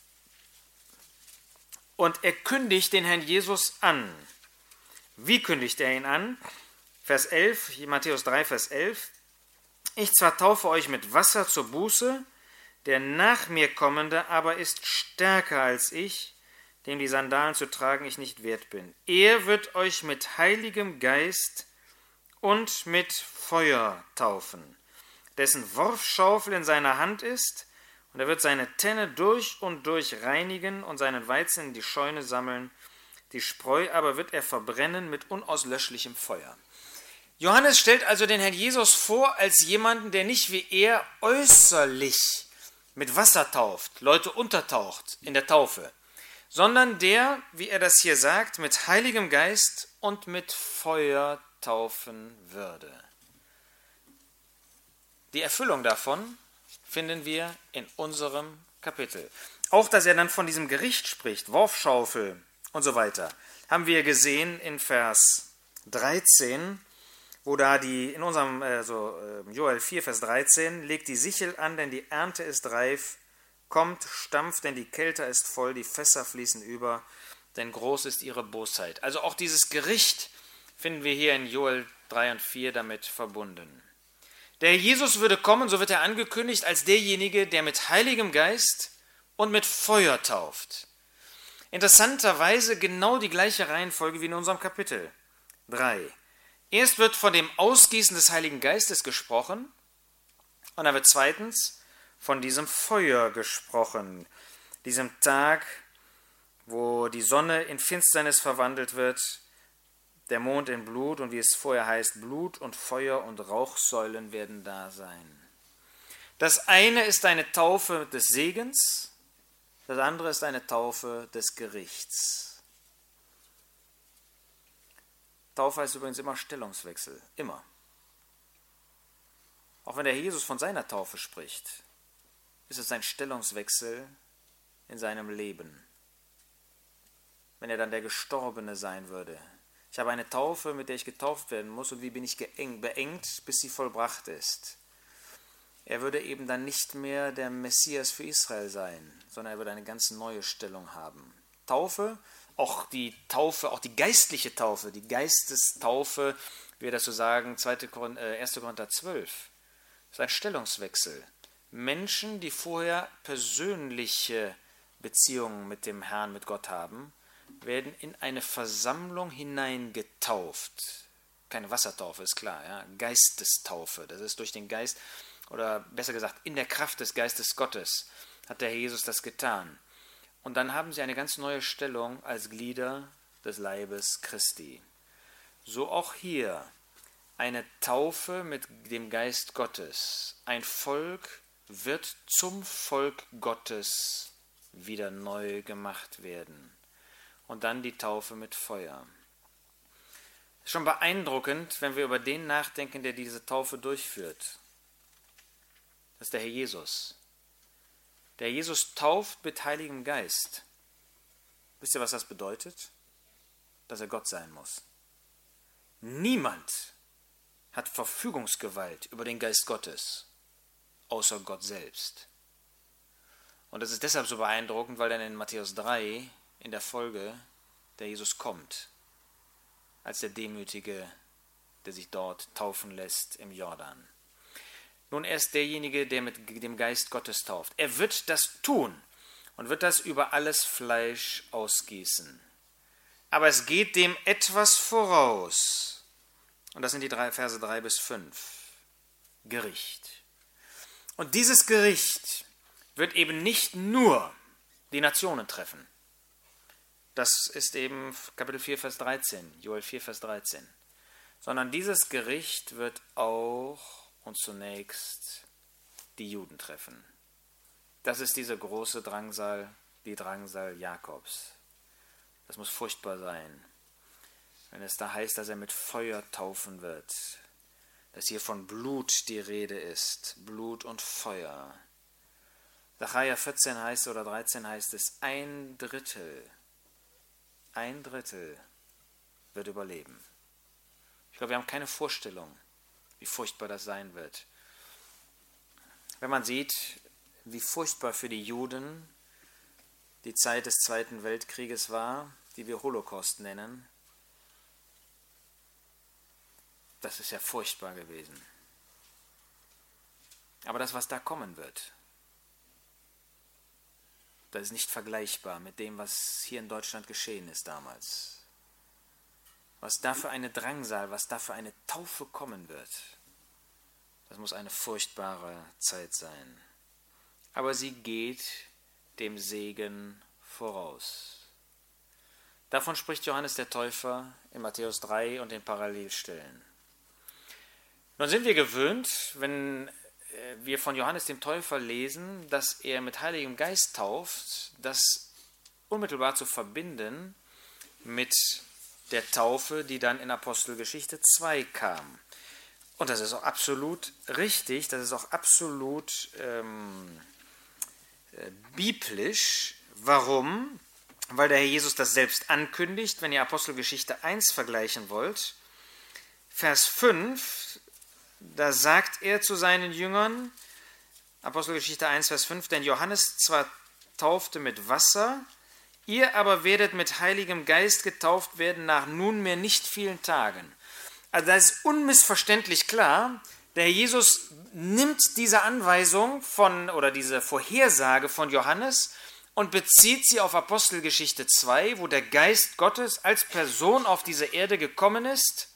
Und er kündigt den Herrn Jesus an. Wie kündigt er ihn an? Vers 11, Matthäus 3, Vers 11. Ich zwar taufe euch mit Wasser zur Buße, der nach mir kommende aber ist stärker als ich, dem die Sandalen zu tragen ich nicht wert bin. Er wird euch mit Heiligem Geist und mit Feuer taufen, dessen Worfschaufel in seiner Hand ist, und er wird seine Tenne durch und durch reinigen und seinen Weizen in die Scheune sammeln, die Spreu aber wird er verbrennen mit unauslöschlichem Feuer. Johannes stellt also den Herrn Jesus vor als jemanden, der nicht wie er äußerlich mit Wasser tauft, Leute untertaucht in der Taufe, sondern der, wie er das hier sagt, mit Heiligem Geist und mit Feuer taufen würde. Die Erfüllung davon finden wir in unserem Kapitel. Auch, dass er dann von diesem Gericht spricht, Worfschaufel und so weiter, haben wir gesehen in Vers 13, wo da in unserem Joel 4, Vers 13, legt die Sichel an, denn die Ernte ist reif, kommt, stampft, denn die Kelter ist voll, die Fässer fließen über, denn groß ist ihre Bosheit. Also auch dieses Gericht finden wir hier in Joel 3 und 4 damit verbunden. Der Jesus würde kommen, so wird er angekündigt, als derjenige, der mit Heiligem Geist und mit Feuer tauft. Interessanterweise genau die gleiche Reihenfolge wie in unserem Kapitel 3. Erst wird von dem Ausgießen des Heiligen Geistes gesprochen und dann wird zweitens von diesem Feuer gesprochen, diesem Tag, wo die Sonne in Finsternis verwandelt wird, der Mond in Blut und wie es vorher heißt, Blut und Feuer und Rauchsäulen werden da sein. Das eine ist eine Taufe des Segens, das andere ist eine Taufe des Gerichts. Taufe heißt übrigens immer Stellungswechsel, immer. Auch wenn der Herr Jesus von seiner Taufe spricht, ist es ein Stellungswechsel in seinem Leben. Wenn er dann der Gestorbene sein würde. Ich habe eine Taufe, mit der ich getauft werden muss, und wie bin ich beengt, bis sie vollbracht ist. Er würde eben dann nicht mehr der Messias für Israel sein, sondern er würde eine ganz neue Stellung haben. Taufe, auch die geistliche Taufe, die Geistestaufe, wie wir das so sagen, 1. Korinther 12, ist ein Stellungswechsel. Menschen, die vorher persönliche Beziehungen mit dem Herrn, mit Gott haben, werden in eine Versammlung hineingetauft. Keine Wassertaufe, ist klar, ja? Geistestaufe, das ist durch den Geist, oder besser gesagt, in der Kraft des Geistes Gottes hat der Herr Jesus das getan. Und dann haben sie eine ganz neue Stellung als Glieder des Leibes Christi. So auch hier eine Taufe mit dem Geist Gottes. Ein Volk wird zum Volk Gottes wieder neu gemacht werden. Und dann die Taufe mit Feuer. Es ist schon beeindruckend, wenn wir über den nachdenken, der diese Taufe durchführt. Das ist der Herr Jesus. Der Jesus tauft mit Heiligem Geist. Wisst ihr, was das bedeutet? Dass er Gott sein muss. Niemand hat Verfügungsgewalt über den Geist Gottes, außer Gott selbst. Und das ist deshalb so beeindruckend, weil dann in Matthäus 3 in der Folge der Jesus kommt, als der Demütige, der sich dort taufen lässt im Jordan. Nun, er ist derjenige, der mit dem Geist Gottes tauft. Er wird das tun und wird das über alles Fleisch ausgießen. Aber es geht dem etwas voraus. Und das sind die Verse 3 bis 5. Gericht. Und dieses Gericht wird eben nicht nur die Nationen treffen. Das ist eben Kapitel 4, Vers 13, Joel 4, Vers 13. Sondern dieses Gericht wird auch und zunächst die Juden treffen. Das ist diese große Drangsal, die Drangsal Jakobs. Das muss furchtbar sein, wenn es da heißt, dass er mit Feuer taufen wird, dass hier von Blut die Rede ist, Blut und Feuer. Sacharja 14 heißt oder 13 heißt es, ein Drittel wird überleben. Ich glaube, wir haben keine Vorstellung, wie furchtbar das sein wird. Wenn man sieht, wie furchtbar für die Juden die Zeit des Zweiten Weltkrieges war, die wir Holocaust nennen, das ist ja furchtbar gewesen. Aber das, was da kommen wird, das ist nicht vergleichbar mit dem, was hier in Deutschland geschehen ist damals. was da für eine Drangsal, was da für eine Taufe kommen wird. Das muss eine furchtbare Zeit sein. Aber sie geht dem Segen voraus. Davon spricht Johannes der Täufer in Matthäus 3 und den Parallelstellen. Nun sind wir gewöhnt, wenn wir von Johannes dem Täufer lesen, dass er mit Heiligem Geist tauft, das unmittelbar zu verbinden mit der Taufe, die dann in Apostelgeschichte 2 kam. Und das ist auch absolut richtig, das ist auch absolut biblisch. Warum? Weil der Herr Jesus das selbst ankündigt, wenn ihr Apostelgeschichte 1 vergleichen wollt. Vers 5, da sagt er zu seinen Jüngern, Apostelgeschichte 1, Vers 5, denn Johannes zwar taufte mit Wasser, ihr aber werdet mit Heiligem Geist getauft werden nach nunmehr nicht vielen Tagen. Also da ist unmissverständlich klar, der Herr Jesus nimmt diese Anweisung oder diese Vorhersage von Johannes und bezieht sie auf Apostelgeschichte 2, wo der Geist Gottes als Person auf diese Erde gekommen ist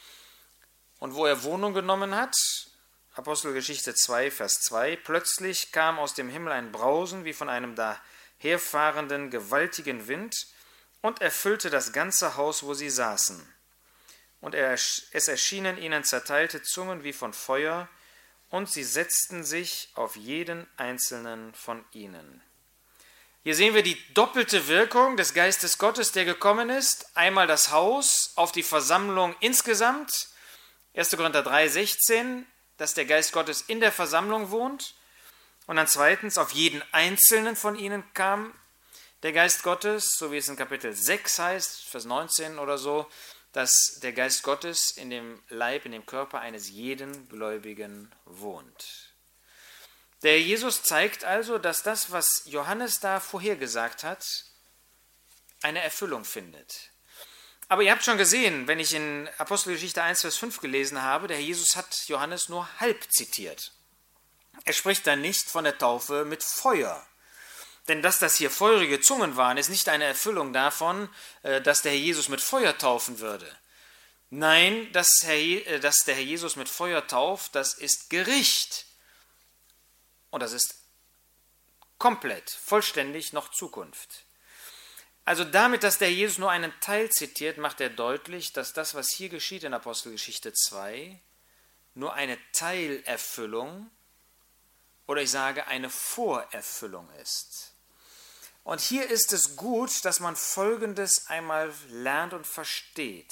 und wo er Wohnung genommen hat. Apostelgeschichte 2, Vers 2, plötzlich kam aus dem Himmel ein Brausen wie von einem daherfahrenden gewaltigen Wind und erfüllte das ganze Haus, wo sie saßen. Und es erschienen ihnen zerteilte Zungen wie von Feuer, und sie setzten sich auf jeden einzelnen von ihnen. Hier sehen wir die doppelte Wirkung des Geistes Gottes, der gekommen ist. Einmal das Haus auf die Versammlung insgesamt, 1. Korinther 3, 16, dass der Geist Gottes in der Versammlung wohnt. Und dann zweitens, auf jeden einzelnen von ihnen kam der Geist Gottes, so wie es in Kapitel 6 heißt, Vers 19 oder so, dass der Geist Gottes in dem Leib, in dem Körper eines jeden Gläubigen wohnt. Der Jesus zeigt also, dass das, was Johannes da vorhergesagt hat, eine Erfüllung findet. Aber ihr habt schon gesehen, wenn ich in Apostelgeschichte 1, Vers 5 gelesen habe, der Jesus hat Johannes nur halb zitiert. Er spricht dann nicht von der Taufe mit Feuer. Denn dass das hier feurige Zungen waren, ist nicht eine Erfüllung davon, dass der Herr Jesus mit Feuer taufen würde. Nein, dass der Herr Jesus mit Feuer tauft, das ist Gericht. Und das ist komplett, vollständig noch Zukunft. Also damit, dass der Herr Jesus nur einen Teil zitiert, macht er deutlich, dass das, was hier geschieht in Apostelgeschichte 2, nur eine Teilerfüllung oder ich sage eine Vorerfüllung ist. Und hier ist es gut, dass man Folgendes einmal lernt und versteht.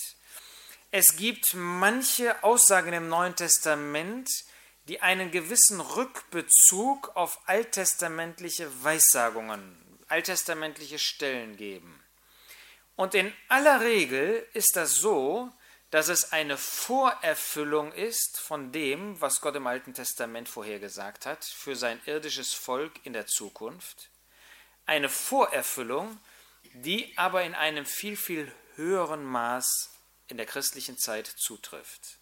Es gibt manche Aussagen im Neuen Testament, die einen gewissen Rückbezug auf alttestamentliche Weissagungen, alttestamentliche Stellen geben. Und in aller Regel ist das so, dass es eine Vorerfüllung ist von dem, was Gott im Alten Testament vorhergesagt hat, für sein irdisches Volk in der Zukunft. Eine Vorerfüllung, die aber in einem viel, viel höheren Maß in der christlichen Zeit zutrifft.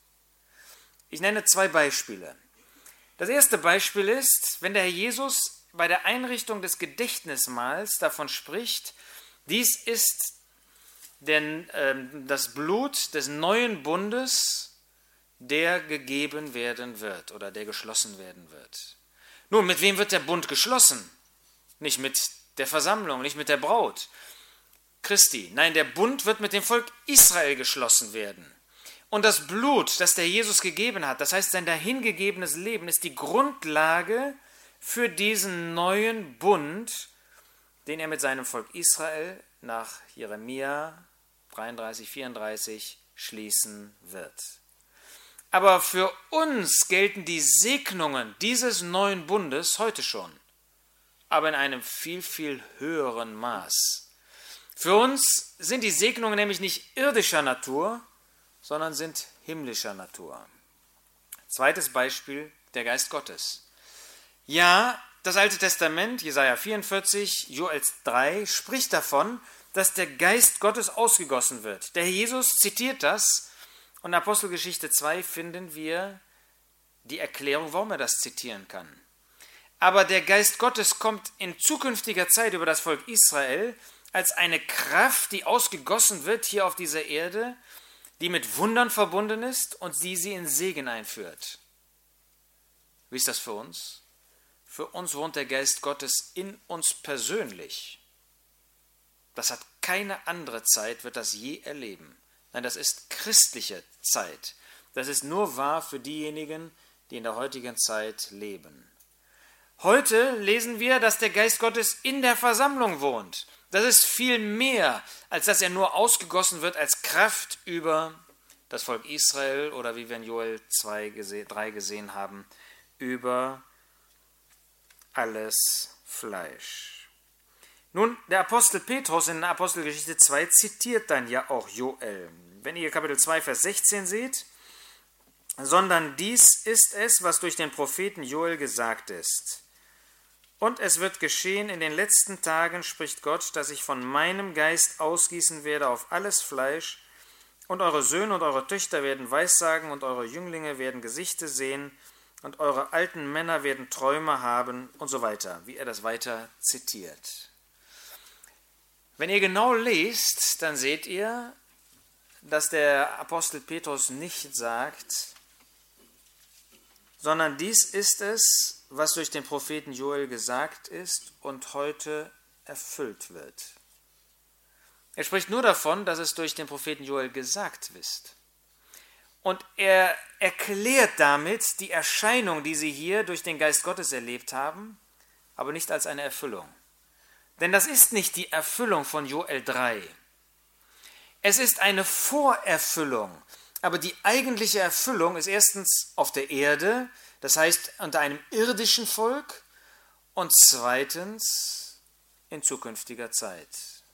Ich nenne 2 Beispiele. Das erste Beispiel ist, wenn der Herr Jesus bei der Einrichtung des Gedächtnismahls davon spricht, dies ist das Blut des neuen Bundes, der gegeben werden wird oder der geschlossen werden wird. Nun, mit wem wird der Bund geschlossen? Nicht mit der Versammlung, nicht mit der Braut Christi. Nein, der Bund wird mit dem Volk Israel geschlossen werden. Und das Blut, das der Jesus gegeben hat, das heißt sein dahingegebenes Leben, ist die Grundlage für diesen neuen Bund, den er mit seinem Volk Israel nach Jeremia 33, 34 schließen wird. Aber für uns gelten die Segnungen dieses neuen Bundes heute schon, aber in einem viel, viel höheren Maß. Für uns sind die Segnungen nämlich nicht irdischer Natur, sondern sind himmlischer Natur. Zweites Beispiel, der Geist Gottes. Ja, das Alte Testament, Jesaja 44, Joel 3, spricht davon, dass der Geist Gottes ausgegossen wird. Der Herr Jesus zitiert das und in Apostelgeschichte 2 finden wir die Erklärung, warum er das zitieren kann. Aber der Geist Gottes kommt in zukünftiger Zeit über das Volk Israel als eine Kraft, die ausgegossen wird hier auf dieser Erde, die mit Wundern verbunden ist und die sie in Segen einführt. Wie ist das für uns? Für uns wohnt der Geist Gottes in uns persönlich. Das hat keine andere Zeit, wird das je erleben. Nein, das ist christliche Zeit. Das ist nur wahr für diejenigen, die in der heutigen Zeit leben. Heute lesen wir, dass der Geist Gottes in der Versammlung wohnt. Das ist viel mehr, als dass er nur ausgegossen wird als Kraft über das Volk Israel oder wie wir in Joel 3 gesehen haben, über alles Fleisch. Nun, der Apostel Petrus in Apostelgeschichte 2 zitiert dann ja auch Joel. Wenn ihr Kapitel 2, Vers 16 seht, sondern dies ist es, was durch den Propheten Joel gesagt ist. Und es wird geschehen in den letzten Tagen, spricht Gott, dass ich von meinem Geist ausgießen werde auf alles Fleisch, und eure Söhne und eure Töchter werden Weissagen, und eure Jünglinge werden Gesichter sehen, und eure alten Männer werden Träume haben, und so weiter, wie er das weiter zitiert. Wenn ihr genau lest, dann seht ihr, dass der Apostel Petrus nicht sagt, sondern dies ist es, was durch den Propheten Joel gesagt ist und heute erfüllt wird. Er spricht nur davon, dass es durch den Propheten Joel gesagt ist. Und er erklärt damit die Erscheinung, die sie hier durch den Geist Gottes erlebt haben, aber nicht als eine Erfüllung. Denn das ist nicht die Erfüllung von Joel 3. Es ist eine Vorerfüllung. Aber die eigentliche Erfüllung ist erstens auf der Erde, das heißt unter einem irdischen Volk, und zweitens in zukünftiger Zeit.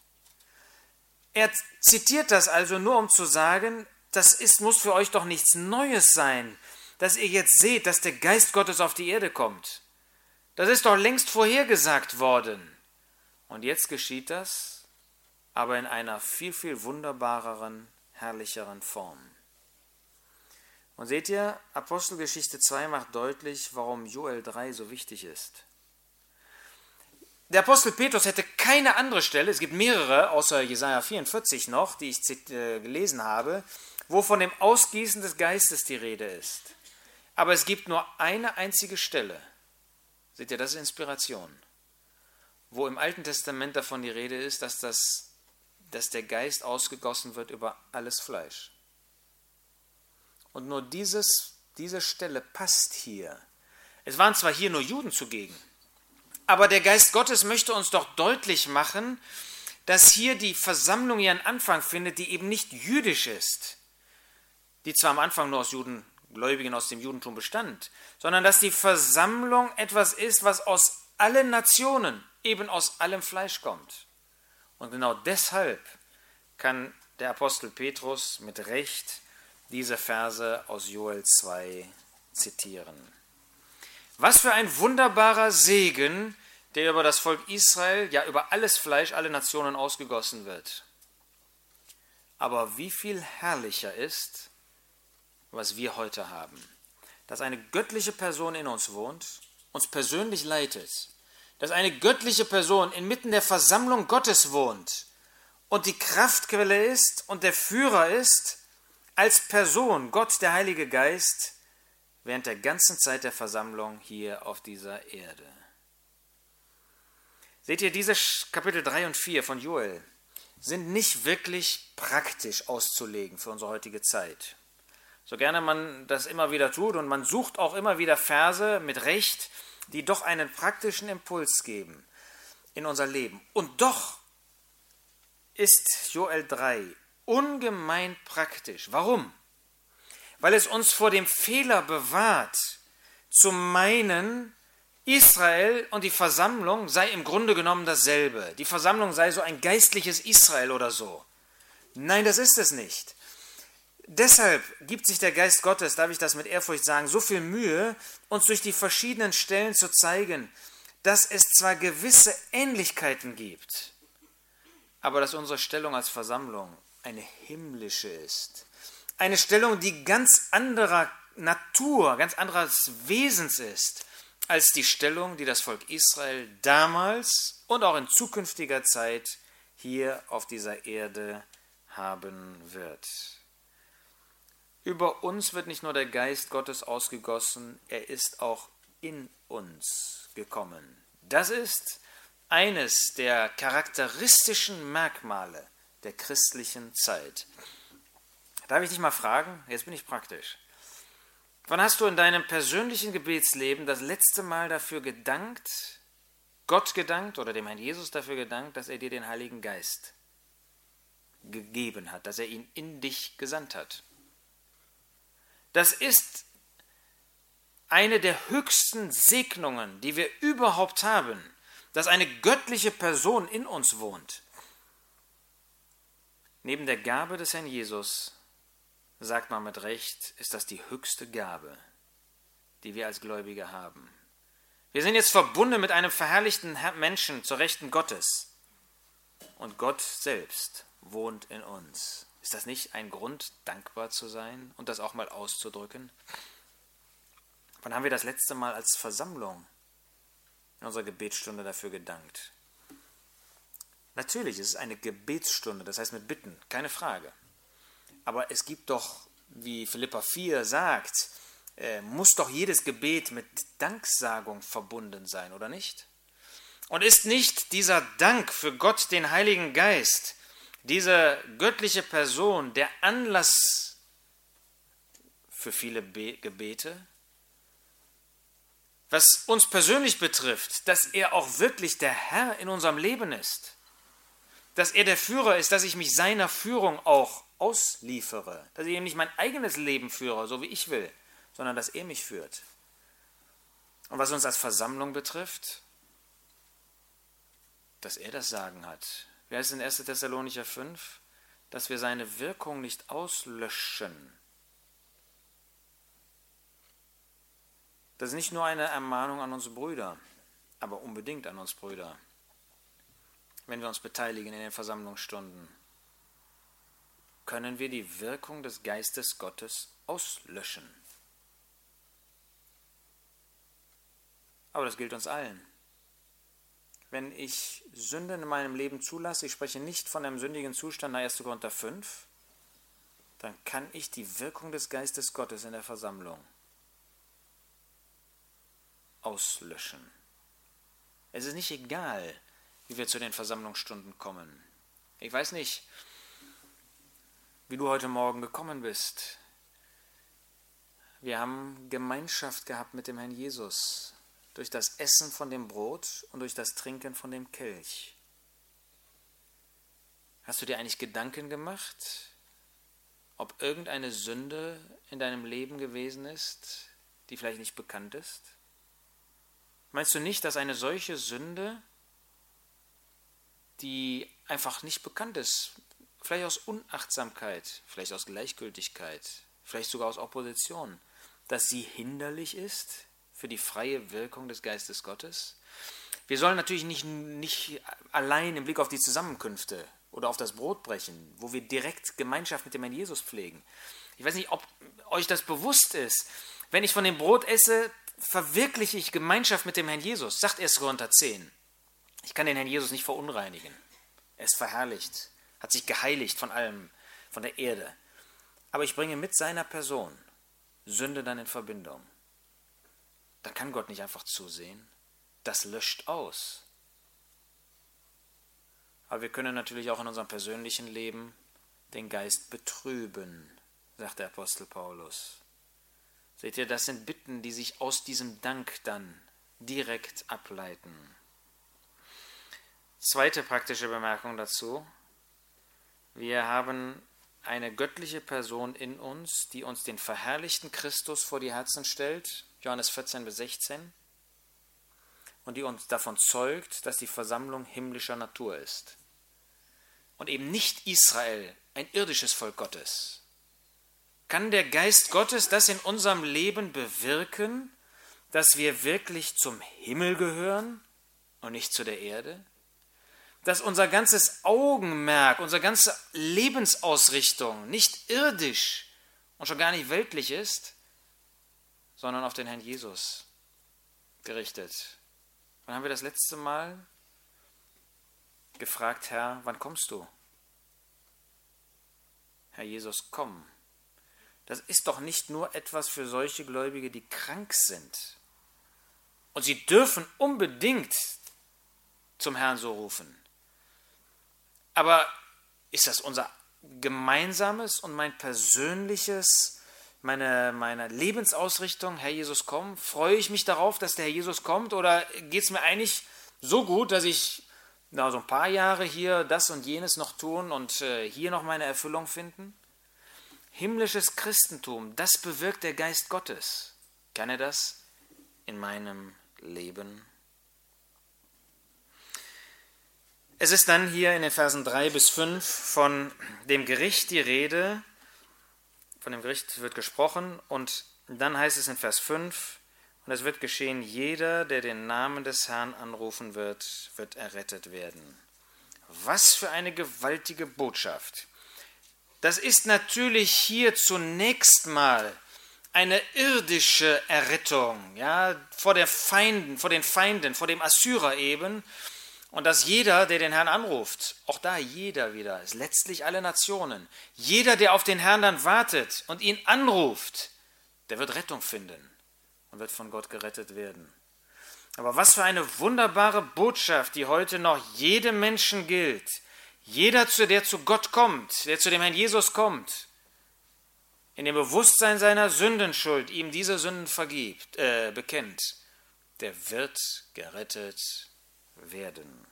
Er zitiert das also nur, um zu sagen, muss für euch doch nichts Neues sein, dass ihr jetzt seht, dass der Geist Gottes auf die Erde kommt. Das ist doch längst vorhergesagt worden. Und jetzt geschieht das, aber in einer viel, viel wunderbareren, herrlicheren Form. Und seht ihr, Apostelgeschichte 2 macht deutlich, warum Joel 3 so wichtig ist. Der Apostel Petrus hätte keine andere Stelle, es gibt mehrere, außer Jesaja 44 noch, die ich gelesen habe, wo von dem Ausgießen des Geistes die Rede ist. Aber es gibt nur eine einzige Stelle, seht ihr, das ist Inspiration, wo im Alten Testament davon die Rede ist, dass der Geist ausgegossen wird über alles Fleisch. Und nur diese Stelle passt hier. Es waren zwar hier nur Juden zugegen, aber der Geist Gottes möchte uns doch deutlich machen, dass hier die Versammlung ihren Anfang findet, die eben nicht jüdisch ist, die zwar am Anfang nur aus Gläubigen aus dem Judentum bestand, sondern dass die Versammlung etwas ist, was aus allen Nationen, eben aus allem Fleisch kommt. Und genau deshalb kann der Apostel Petrus mit Recht diese Verse aus Joel 2 zitieren. Was für ein wunderbarer Segen, der über das Volk Israel, ja über alles Fleisch, alle Nationen ausgegossen wird. Aber wie viel herrlicher ist, was wir heute haben. Dass eine göttliche Person in uns wohnt, uns persönlich leitet. Dass eine göttliche Person inmitten der Versammlung Gottes wohnt und die Kraftquelle ist und der Führer ist, als Person, Gott, der Heilige Geist, während der ganzen Zeit der Versammlung hier auf dieser Erde. Seht ihr, diese Kapitel 3 und 4 von Joel sind nicht wirklich praktisch auszulegen für unsere heutige Zeit. So gerne man das immer wieder tut und man sucht auch immer wieder Verse mit Recht, die doch einen praktischen Impuls geben in unser Leben. Und doch ist Joel 3 ungemein praktisch. Warum? Weil es uns vor dem Fehler bewahrt, zu meinen, Israel und die Versammlung sei im Grunde genommen dasselbe. Die Versammlung sei so ein geistliches Israel oder so. Nein, das ist es nicht. Deshalb gibt sich der Geist Gottes, darf ich das mit Ehrfurcht sagen, so viel Mühe, uns durch die verschiedenen Stellen zu zeigen, dass es zwar gewisse Ähnlichkeiten gibt, aber dass unsere Stellung als Versammlung eine himmlische ist. Eine Stellung, die ganz anderer Natur, ganz anderes Wesens ist, als die Stellung, die das Volk Israel damals und auch in zukünftiger Zeit hier auf dieser Erde haben wird. Über uns wird nicht nur der Geist Gottes ausgegossen, er ist auch in uns gekommen. Das ist eines der charakteristischen Merkmale der christlichen Zeit. Darf ich dich mal fragen? Jetzt bin ich praktisch. Wann hast du in deinem persönlichen Gebetsleben das letzte Mal dafür gedankt, Gott gedankt oder dem Herrn Jesus dafür gedankt, dass er dir den Heiligen Geist gegeben hat, dass er ihn in dich gesandt hat? Das ist eine der höchsten Segnungen, die wir überhaupt haben, dass eine göttliche Person in uns wohnt. Neben der Gabe des Herrn Jesus, sagt man mit Recht, ist das die höchste Gabe, die wir als Gläubige haben. Wir sind jetzt verbunden mit einem verherrlichten Menschen zur Rechten Gottes. Und Gott selbst wohnt in uns. Ist das nicht ein Grund, dankbar zu sein und das auch mal auszudrücken? Wann haben wir das letzte Mal als Versammlung in unserer Gebetsstunde dafür gedankt? Natürlich, es ist eine Gebetsstunde, das heißt mit Bitten, keine Frage. Aber es gibt doch, wie Philipper 4 sagt, muss doch jedes Gebet mit Danksagung verbunden sein, oder nicht? Und ist nicht dieser Dank für Gott, den Heiligen Geist, diese göttliche Person, der Anlass für viele Gebete? Was uns persönlich betrifft, dass er auch wirklich der Herr in unserem Leben ist, dass er der Führer ist, dass ich mich seiner Führung auch ausliefere, dass ich eben nicht mein eigenes Leben führe, so wie ich will, sondern dass er mich führt. Und was uns als Versammlung betrifft, dass er das Sagen hat. Wie heißt es in 1. Thessalonicher 5? Dass wir seine Wirkung nicht auslöschen. Das ist nicht nur eine Ermahnung an uns Brüder, aber unbedingt an uns Brüder, wenn wir uns beteiligen in den Versammlungsstunden. Können wir die Wirkung des Geistes Gottes auslöschen? Aber das gilt uns allen. Wenn ich Sünden in meinem Leben zulasse, ich spreche nicht von einem sündigen Zustand nach 1. Korinther 5, dann kann ich die Wirkung des Geistes Gottes in der Versammlung auslöschen. Es ist nicht egal, wie wir zu den Versammlungsstunden kommen. Ich weiß nicht, wie du heute Morgen gekommen bist. Wir haben Gemeinschaft gehabt mit dem Herrn Jesus durch das Essen von dem Brot und durch das Trinken von dem Kelch. Hast du dir eigentlich Gedanken gemacht, ob irgendeine Sünde in deinem Leben gewesen ist, die vielleicht nicht bekannt ist? Meinst du nicht, dass eine solche Sünde, die einfach nicht bekannt ist, vielleicht aus Unachtsamkeit, vielleicht aus Gleichgültigkeit, vielleicht sogar aus Opposition, dass sie hinderlich ist für die freie Wirkung des Geistes Gottes? Wir sollen natürlich nicht allein im Blick auf die Zusammenkünfte oder auf das Brotbrechen, wo wir direkt Gemeinschaft mit dem Herrn Jesus pflegen. Ich weiß nicht, ob euch das bewusst ist. Wenn ich von dem Brot esse, verwirkliche ich Gemeinschaft mit dem Herrn Jesus. Sagt 1. Korinther 10. Ich kann den Herrn Jesus nicht verunreinigen. Er ist verherrlicht, hat sich geheiligt von allem, von der Erde. Aber ich bringe mit seiner Person Sünde dann in Verbindung. Da kann Gott nicht einfach zusehen. Das löscht aus. Aber wir können natürlich auch in unserem persönlichen Leben den Geist betrüben, sagt der Apostel Paulus. Seht ihr, das sind Bitten, die sich aus diesem Dank dann direkt ableiten. Zweite praktische Bemerkung dazu. Wir haben eine göttliche Person in uns, die uns den verherrlichten Christus vor die Herzen stellt, Johannes 14 bis 16, und die uns davon zeugt, dass die Versammlung himmlischer Natur ist. Und eben nicht Israel, ein irdisches Volk Gottes. Kann der Geist Gottes das in unserem Leben bewirken, dass wir wirklich zum Himmel gehören und nicht zu der Erde? Dass unser ganzes Augenmerk, unsere ganze Lebensausrichtung nicht irdisch und schon gar nicht weltlich ist, sondern auf den Herrn Jesus gerichtet. Wann haben wir das letzte Mal gefragt, Herr, wann kommst du? Herr Jesus, komm. das ist doch nicht nur etwas für solche Gläubige, die krank sind. Und sie dürfen unbedingt zum Herrn so rufen. Aber ist das unser gemeinsames und mein persönliches, meine Lebensausrichtung, Herr Jesus, komm? Freue ich mich darauf, dass der Herr Jesus kommt? Oder geht es mir eigentlich so gut, dass ich so ein paar Jahre hier das und jenes noch tun und hier noch meine Erfüllung finden? Himmlisches Christentum, das bewirkt der Geist Gottes. Kann er das in meinem Leben? Es ist dann hier in den Versen 3 bis 5 von dem Gericht die Rede, von dem Gericht wird gesprochen und dann heißt es in Vers 5, und es wird geschehen, jeder, der den Namen des Herrn anrufen wird, wird errettet werden. Was für eine gewaltige Botschaft! Das ist natürlich hier zunächst mal eine irdische Errettung, ja, vor den Feinden, vor dem Assyrer eben. Und dass jeder, der den Herrn anruft, auch da jeder wieder, ist letztlich alle Nationen, jeder, der auf den Herrn dann wartet und ihn anruft, der wird Rettung finden und wird von Gott gerettet werden. Aber was für eine wunderbare Botschaft, die heute noch jedem Menschen gilt. Jeder, der zu Gott kommt, der zu dem Herrn Jesus kommt, in dem Bewusstsein seiner Sündenschuld ihm diese Sünden bekennt, der wird gerettet werden.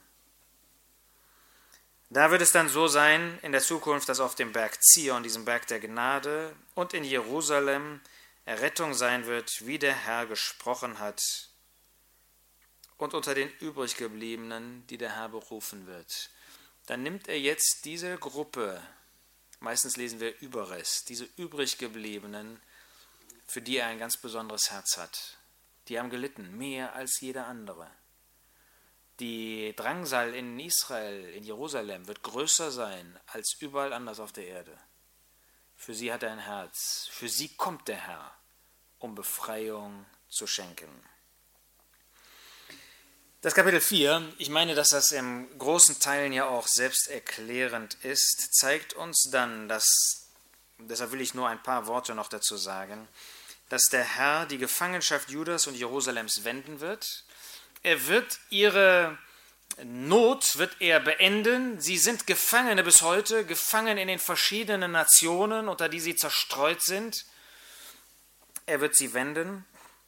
Da wird es dann so sein in der Zukunft, dass auf dem Berg Zion, diesem Berg der Gnade, und in Jerusalem Errettung sein wird, wie der Herr gesprochen hat, und unter den übriggebliebenen, die der Herr berufen wird. Dann nimmt er jetzt diese Gruppe, meistens lesen wir Überrest, diese übriggebliebenen, für die er ein ganz besonderes Herz hat. Die haben gelitten, mehr als jeder andere. Die Drangsal in Israel, in Jerusalem, wird größer sein als überall anders auf der Erde. Für sie hat er ein Herz. Für sie kommt der Herr, um Befreiung zu schenken. Das Kapitel 4, ich meine, dass das im großen Teilen ja auch selbsterklärend ist, zeigt uns dann, deshalb will ich nur ein paar Worte noch dazu sagen, dass der Herr die Gefangenschaft Judas und Jerusalems wenden wird. Er wird ihre Not beenden. Sie sind Gefangene bis heute, gefangen in den verschiedenen Nationen, unter die sie zerstreut sind. Er wird sie wenden.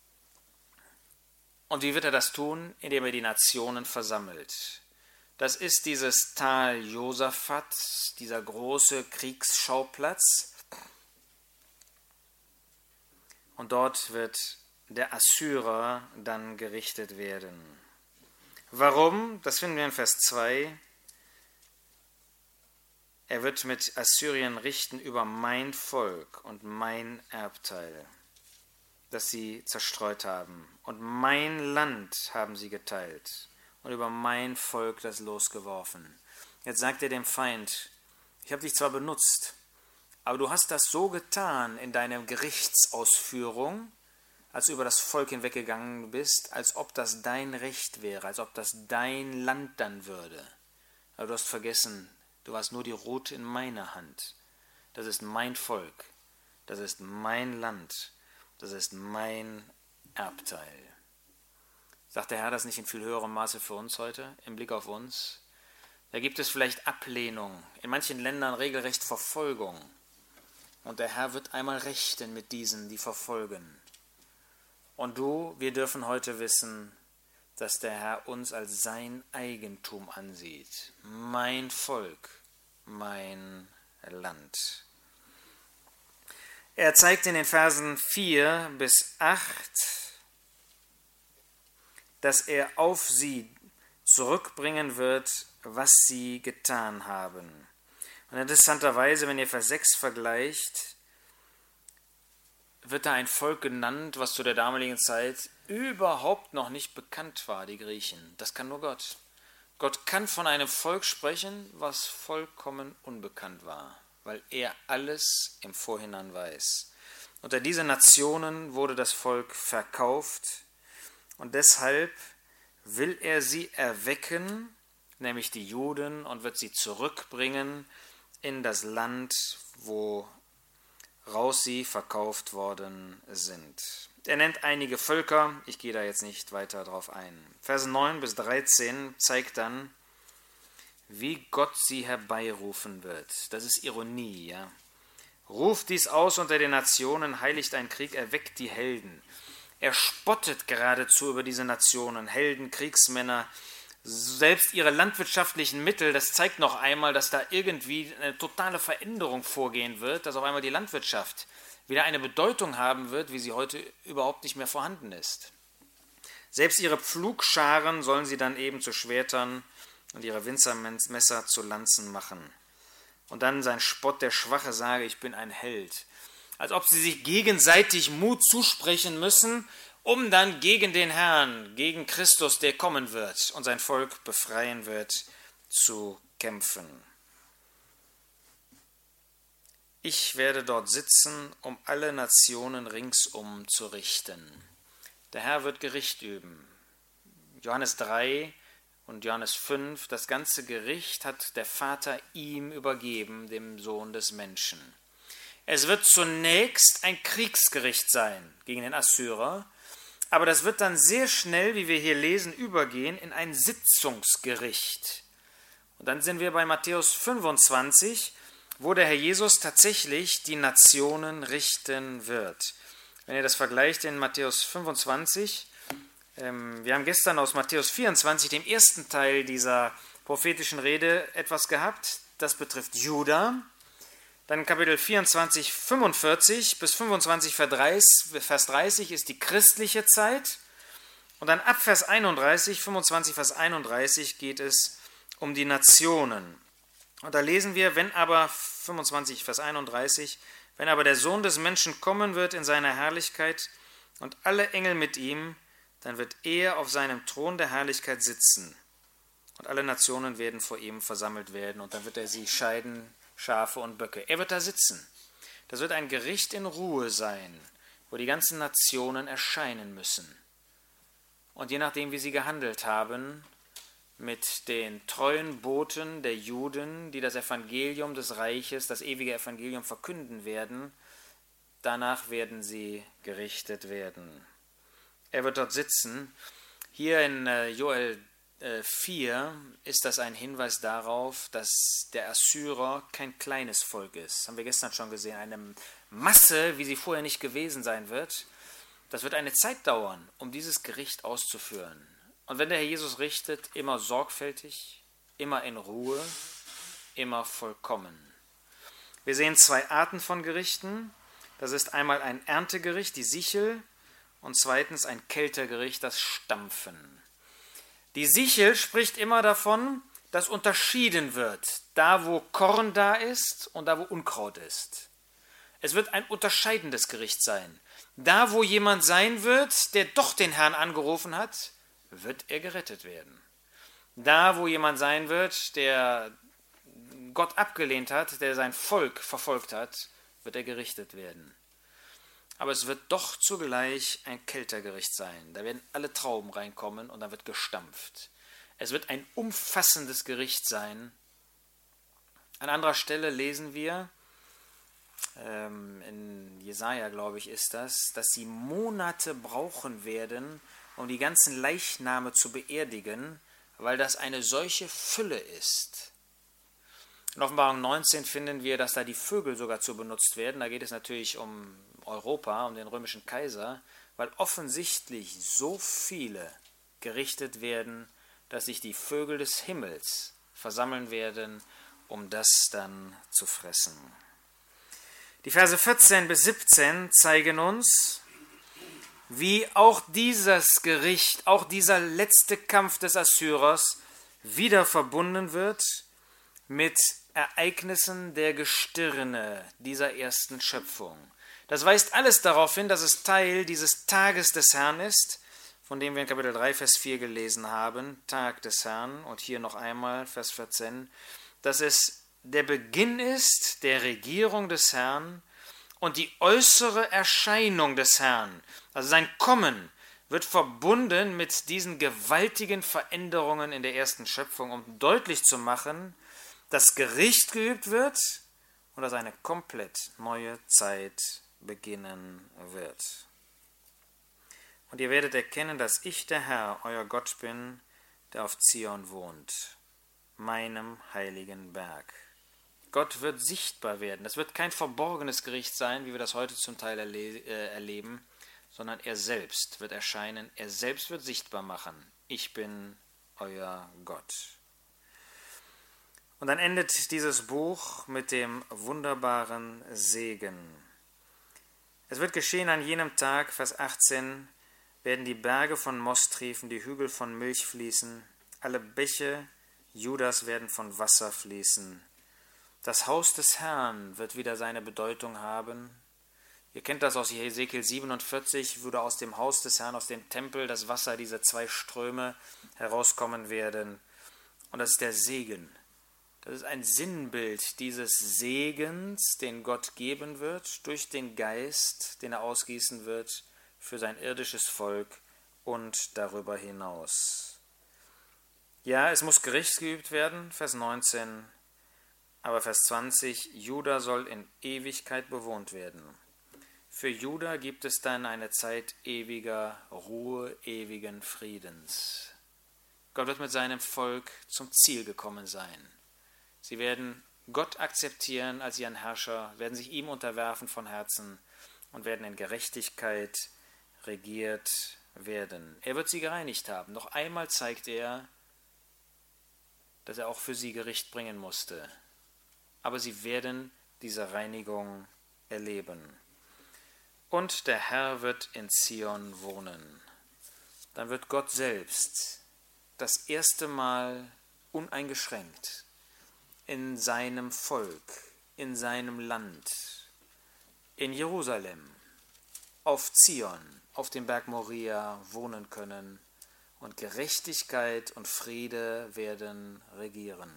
Und wie wird er das tun? Indem er die Nationen versammelt. Das ist dieses Tal Josaphat, dieser große Kriegsschauplatz. Und dort wird der Assyrer dann gerichtet werden. Warum? Das finden wir in Vers 2. Er wird mit Assyrien richten über mein Volk und mein Erbteil, das sie zerstreut haben. Und mein Land haben sie geteilt und über mein Volk das Los geworfen. Jetzt sagt er dem Feind, ich habe dich zwar benutzt, aber du hast das so getan in deiner Gerichtsausführung, als du über das Volk hinweggegangen bist, als ob das dein Recht wäre, als ob das dein Land dann würde. Aber du hast vergessen, du warst nur die Rute in meiner Hand. Das ist mein Volk, das ist mein Land, das ist mein Erbteil. Sagt der Herr das nicht in viel höherem Maße für uns heute, im Blick auf uns? Da gibt es vielleicht Ablehnung, in manchen Ländern regelrecht Verfolgung. Und der Herr wird einmal richten mit diesen, die verfolgen. Und wir dürfen heute wissen, dass der Herr uns als sein Eigentum ansieht. Mein Volk, mein Land. Er zeigt in den Versen 4 bis 8, dass er auf sie zurückbringen wird, was sie getan haben. Und interessanterweise, wenn ihr Vers 6 vergleicht, wird da ein Volk genannt, was zu der damaligen Zeit überhaupt noch nicht bekannt war, die Griechen. Das kann nur Gott. Gott kann von einem Volk sprechen, was vollkommen unbekannt war, weil er alles im Vorhinein weiß. Unter diese Nationen wurde das Volk verkauft und deshalb will er sie erwecken, nämlich die Juden, und wird sie zurückbringen in das Land, wo raus sie verkauft worden sind. Er nennt einige Völker, ich gehe da jetzt nicht weiter drauf ein. Verse 9 bis 13 zeigt dann, wie Gott sie herbeirufen wird. Das ist Ironie, ja. Ruft dies aus unter den Nationen, heiligt einen Krieg, erweckt die Helden. Er spottet geradezu über diese Nationen, Helden, Kriegsmänner, selbst ihre landwirtschaftlichen Mittel. Das zeigt noch einmal, dass da irgendwie eine totale Veränderung vorgehen wird, dass auf einmal die Landwirtschaft wieder eine Bedeutung haben wird, wie sie heute überhaupt nicht mehr vorhanden ist. Selbst ihre Pflugscharen sollen sie dann eben zu Schwertern und ihre Winzermesser zu Lanzen machen. Und dann sein Spott, der Schwache sage, ich bin ein Held. Als ob sie sich gegenseitig Mut zusprechen müssen, um dann gegen den Herrn, gegen Christus, der kommen wird und sein Volk befreien wird, zu kämpfen. Ich werde dort sitzen, um alle Nationen ringsum zu richten. Der Herr wird Gericht üben. Johannes 3 und Johannes 5, das ganze Gericht hat der Vater ihm übergeben, dem Sohn des Menschen. Es wird zunächst ein Kriegsgericht sein gegen den Assyrer, aber das wird dann sehr schnell, wie wir hier lesen, übergehen in ein Sitzungsgericht. Und dann sind wir bei Matthäus 25, wo der Herr Jesus tatsächlich die Nationen richten wird. Wenn ihr das vergleicht in Matthäus 25, wir haben gestern aus Matthäus 24, dem ersten Teil dieser prophetischen Rede, etwas gehabt. Das betrifft Juda. Dann Kapitel 24, 45 bis 25, Vers 30 ist die christliche Zeit. Und dann ab Vers 31, 25, Vers 31 geht es um die Nationen. Und da lesen wir, wenn aber, 25, Vers 31, wenn aber der Sohn des Menschen kommen wird in seiner Herrlichkeit und alle Engel mit ihm, dann wird er auf seinem Thron der Herrlichkeit sitzen. Und alle Nationen werden vor ihm versammelt werden. Und dann wird er sie scheiden, Schafe und Böcke. Er wird da sitzen. Das wird ein Gericht in Ruhe sein, wo die ganzen Nationen erscheinen müssen. Und je nachdem, wie sie gehandelt haben, mit den treuen Boten der Juden, die das Evangelium des Reiches, das ewige Evangelium verkünden werden, danach werden sie gerichtet werden. Er wird dort sitzen. Hier in Joel 4 ist das ein Hinweis darauf, dass der Assyrer kein kleines Volk ist. Das haben wir gestern schon gesehen. Eine Masse, wie sie vorher nicht gewesen sein wird. Das wird eine Zeit dauern, um dieses Gericht auszuführen. Und wenn der Herr Jesus richtet, immer sorgfältig, immer in Ruhe, immer vollkommen. Wir sehen zwei Arten von Gerichten. Das ist einmal ein Erntegericht, die Sichel, und zweitens ein Kältergericht, das Stampfen. Die Sichel spricht immer davon, dass unterschieden wird, da wo Korn da ist und da wo Unkraut ist. Es wird ein unterscheidendes Gericht sein. Da wo jemand sein wird, der doch den Herrn angerufen hat, wird er gerettet werden. Da wo jemand sein wird, der Gott abgelehnt hat, der sein Volk verfolgt hat, wird er gerichtet werden. Aber es wird doch zugleich ein Kältergericht sein. Da werden alle Trauben reinkommen und dann wird gestampft. Es wird ein umfassendes Gericht sein. An anderer Stelle lesen wir, in Jesaja, glaube ich, ist das, dass sie Monate brauchen werden, um die ganzen Leichname zu beerdigen, weil das eine solche Fülle ist. In Offenbarung 19 finden wir, dass da die Vögel sogar zu benutzt werden. Da geht es natürlich um Europa, um den römischen Kaiser, weil offensichtlich so viele gerichtet werden, dass sich die Vögel des Himmels versammeln werden, um das dann zu fressen. Die Verse 14 bis 17 zeigen uns, wie auch dieses Gericht, auch dieser letzte Kampf des Assyrers wieder verbunden wird mit Ereignissen der Gestirne dieser ersten Schöpfung. Das weist alles darauf hin, dass es Teil dieses Tages des Herrn ist, von dem wir in Kapitel 3, Vers 4 gelesen haben, Tag des Herrn, und hier noch einmal, Vers 14, dass es der Beginn ist der Regierung des Herrn und die äußere Erscheinung des Herrn, also sein Kommen, wird verbunden mit diesen gewaltigen Veränderungen in der ersten Schöpfung, um deutlich zu machen, dass Gericht geübt wird und dass eine komplett neue Zeit beginnen wird. Und ihr werdet erkennen, dass ich der Herr, euer Gott bin, der auf Zion wohnt, meinem heiligen Berg. Gott wird sichtbar werden. Das wird kein verborgenes Gericht sein, wie wir das heute zum Teil erleben, sondern er selbst wird erscheinen, er selbst wird sichtbar machen. Ich bin euer Gott. Und dann endet dieses Buch mit dem wunderbaren Segen. Es wird geschehen an jenem Tag, Vers 18, werden die Berge von Most triefen, die Hügel von Milch fließen, alle Bäche Judas werden von Wasser fließen. Das Haus des Herrn wird wieder seine Bedeutung haben. Ihr kennt das aus Hesekiel 47, wo da aus dem Haus des Herrn, aus dem Tempel, das Wasser, diese zwei Ströme herauskommen werden. Und das ist der Segen. Das ist ein Sinnbild dieses Segens, den Gott geben wird, durch den Geist, den er ausgießen wird für sein irdisches Volk und darüber hinaus. Ja, es muss Gericht geübt werden, Vers 19, aber Vers 20, Juda soll in Ewigkeit bewohnt werden. Für Juda gibt es dann eine Zeit ewiger Ruhe, ewigen Friedens. Gott wird mit seinem Volk zum Ziel gekommen sein. Sie werden Gott akzeptieren als ihren Herrscher, werden sich ihm unterwerfen von Herzen und werden in Gerechtigkeit regiert werden. Er wird sie gereinigt haben. Noch einmal zeigt er, dass er auch für sie Gericht bringen musste. Aber sie werden diese Reinigung erleben. Und der Herr wird in Zion wohnen. Dann wird Gott selbst das erste Mal uneingeschränkt in seinem Volk, in seinem Land, in Jerusalem, auf Zion, auf dem Berg Moria wohnen können und Gerechtigkeit und Friede werden regieren.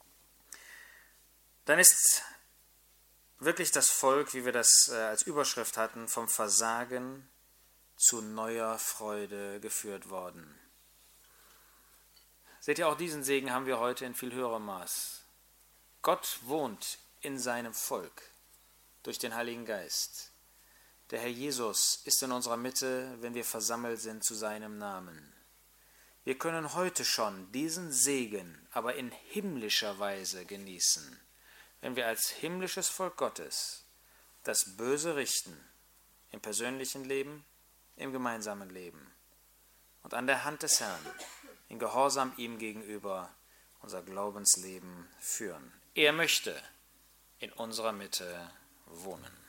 Dann ist wirklich das Volk, wie wir das als Überschrift hatten, vom Versagen zu neuer Freude geführt worden. Seht ihr, auch diesen Segen haben wir heute in viel höherem Maß. Gott wohnt in seinem Volk durch den Heiligen Geist. Der Herr Jesus ist in unserer Mitte, wenn wir versammelt sind zu seinem Namen. Wir können heute schon diesen Segen, aber in himmlischer Weise genießen, wenn wir als himmlisches Volk Gottes das Böse richten, im persönlichen Leben, im gemeinsamen Leben und an der Hand des Herrn, in Gehorsam ihm gegenüber, unser Glaubensleben führen. Er möchte in unserer Mitte wohnen.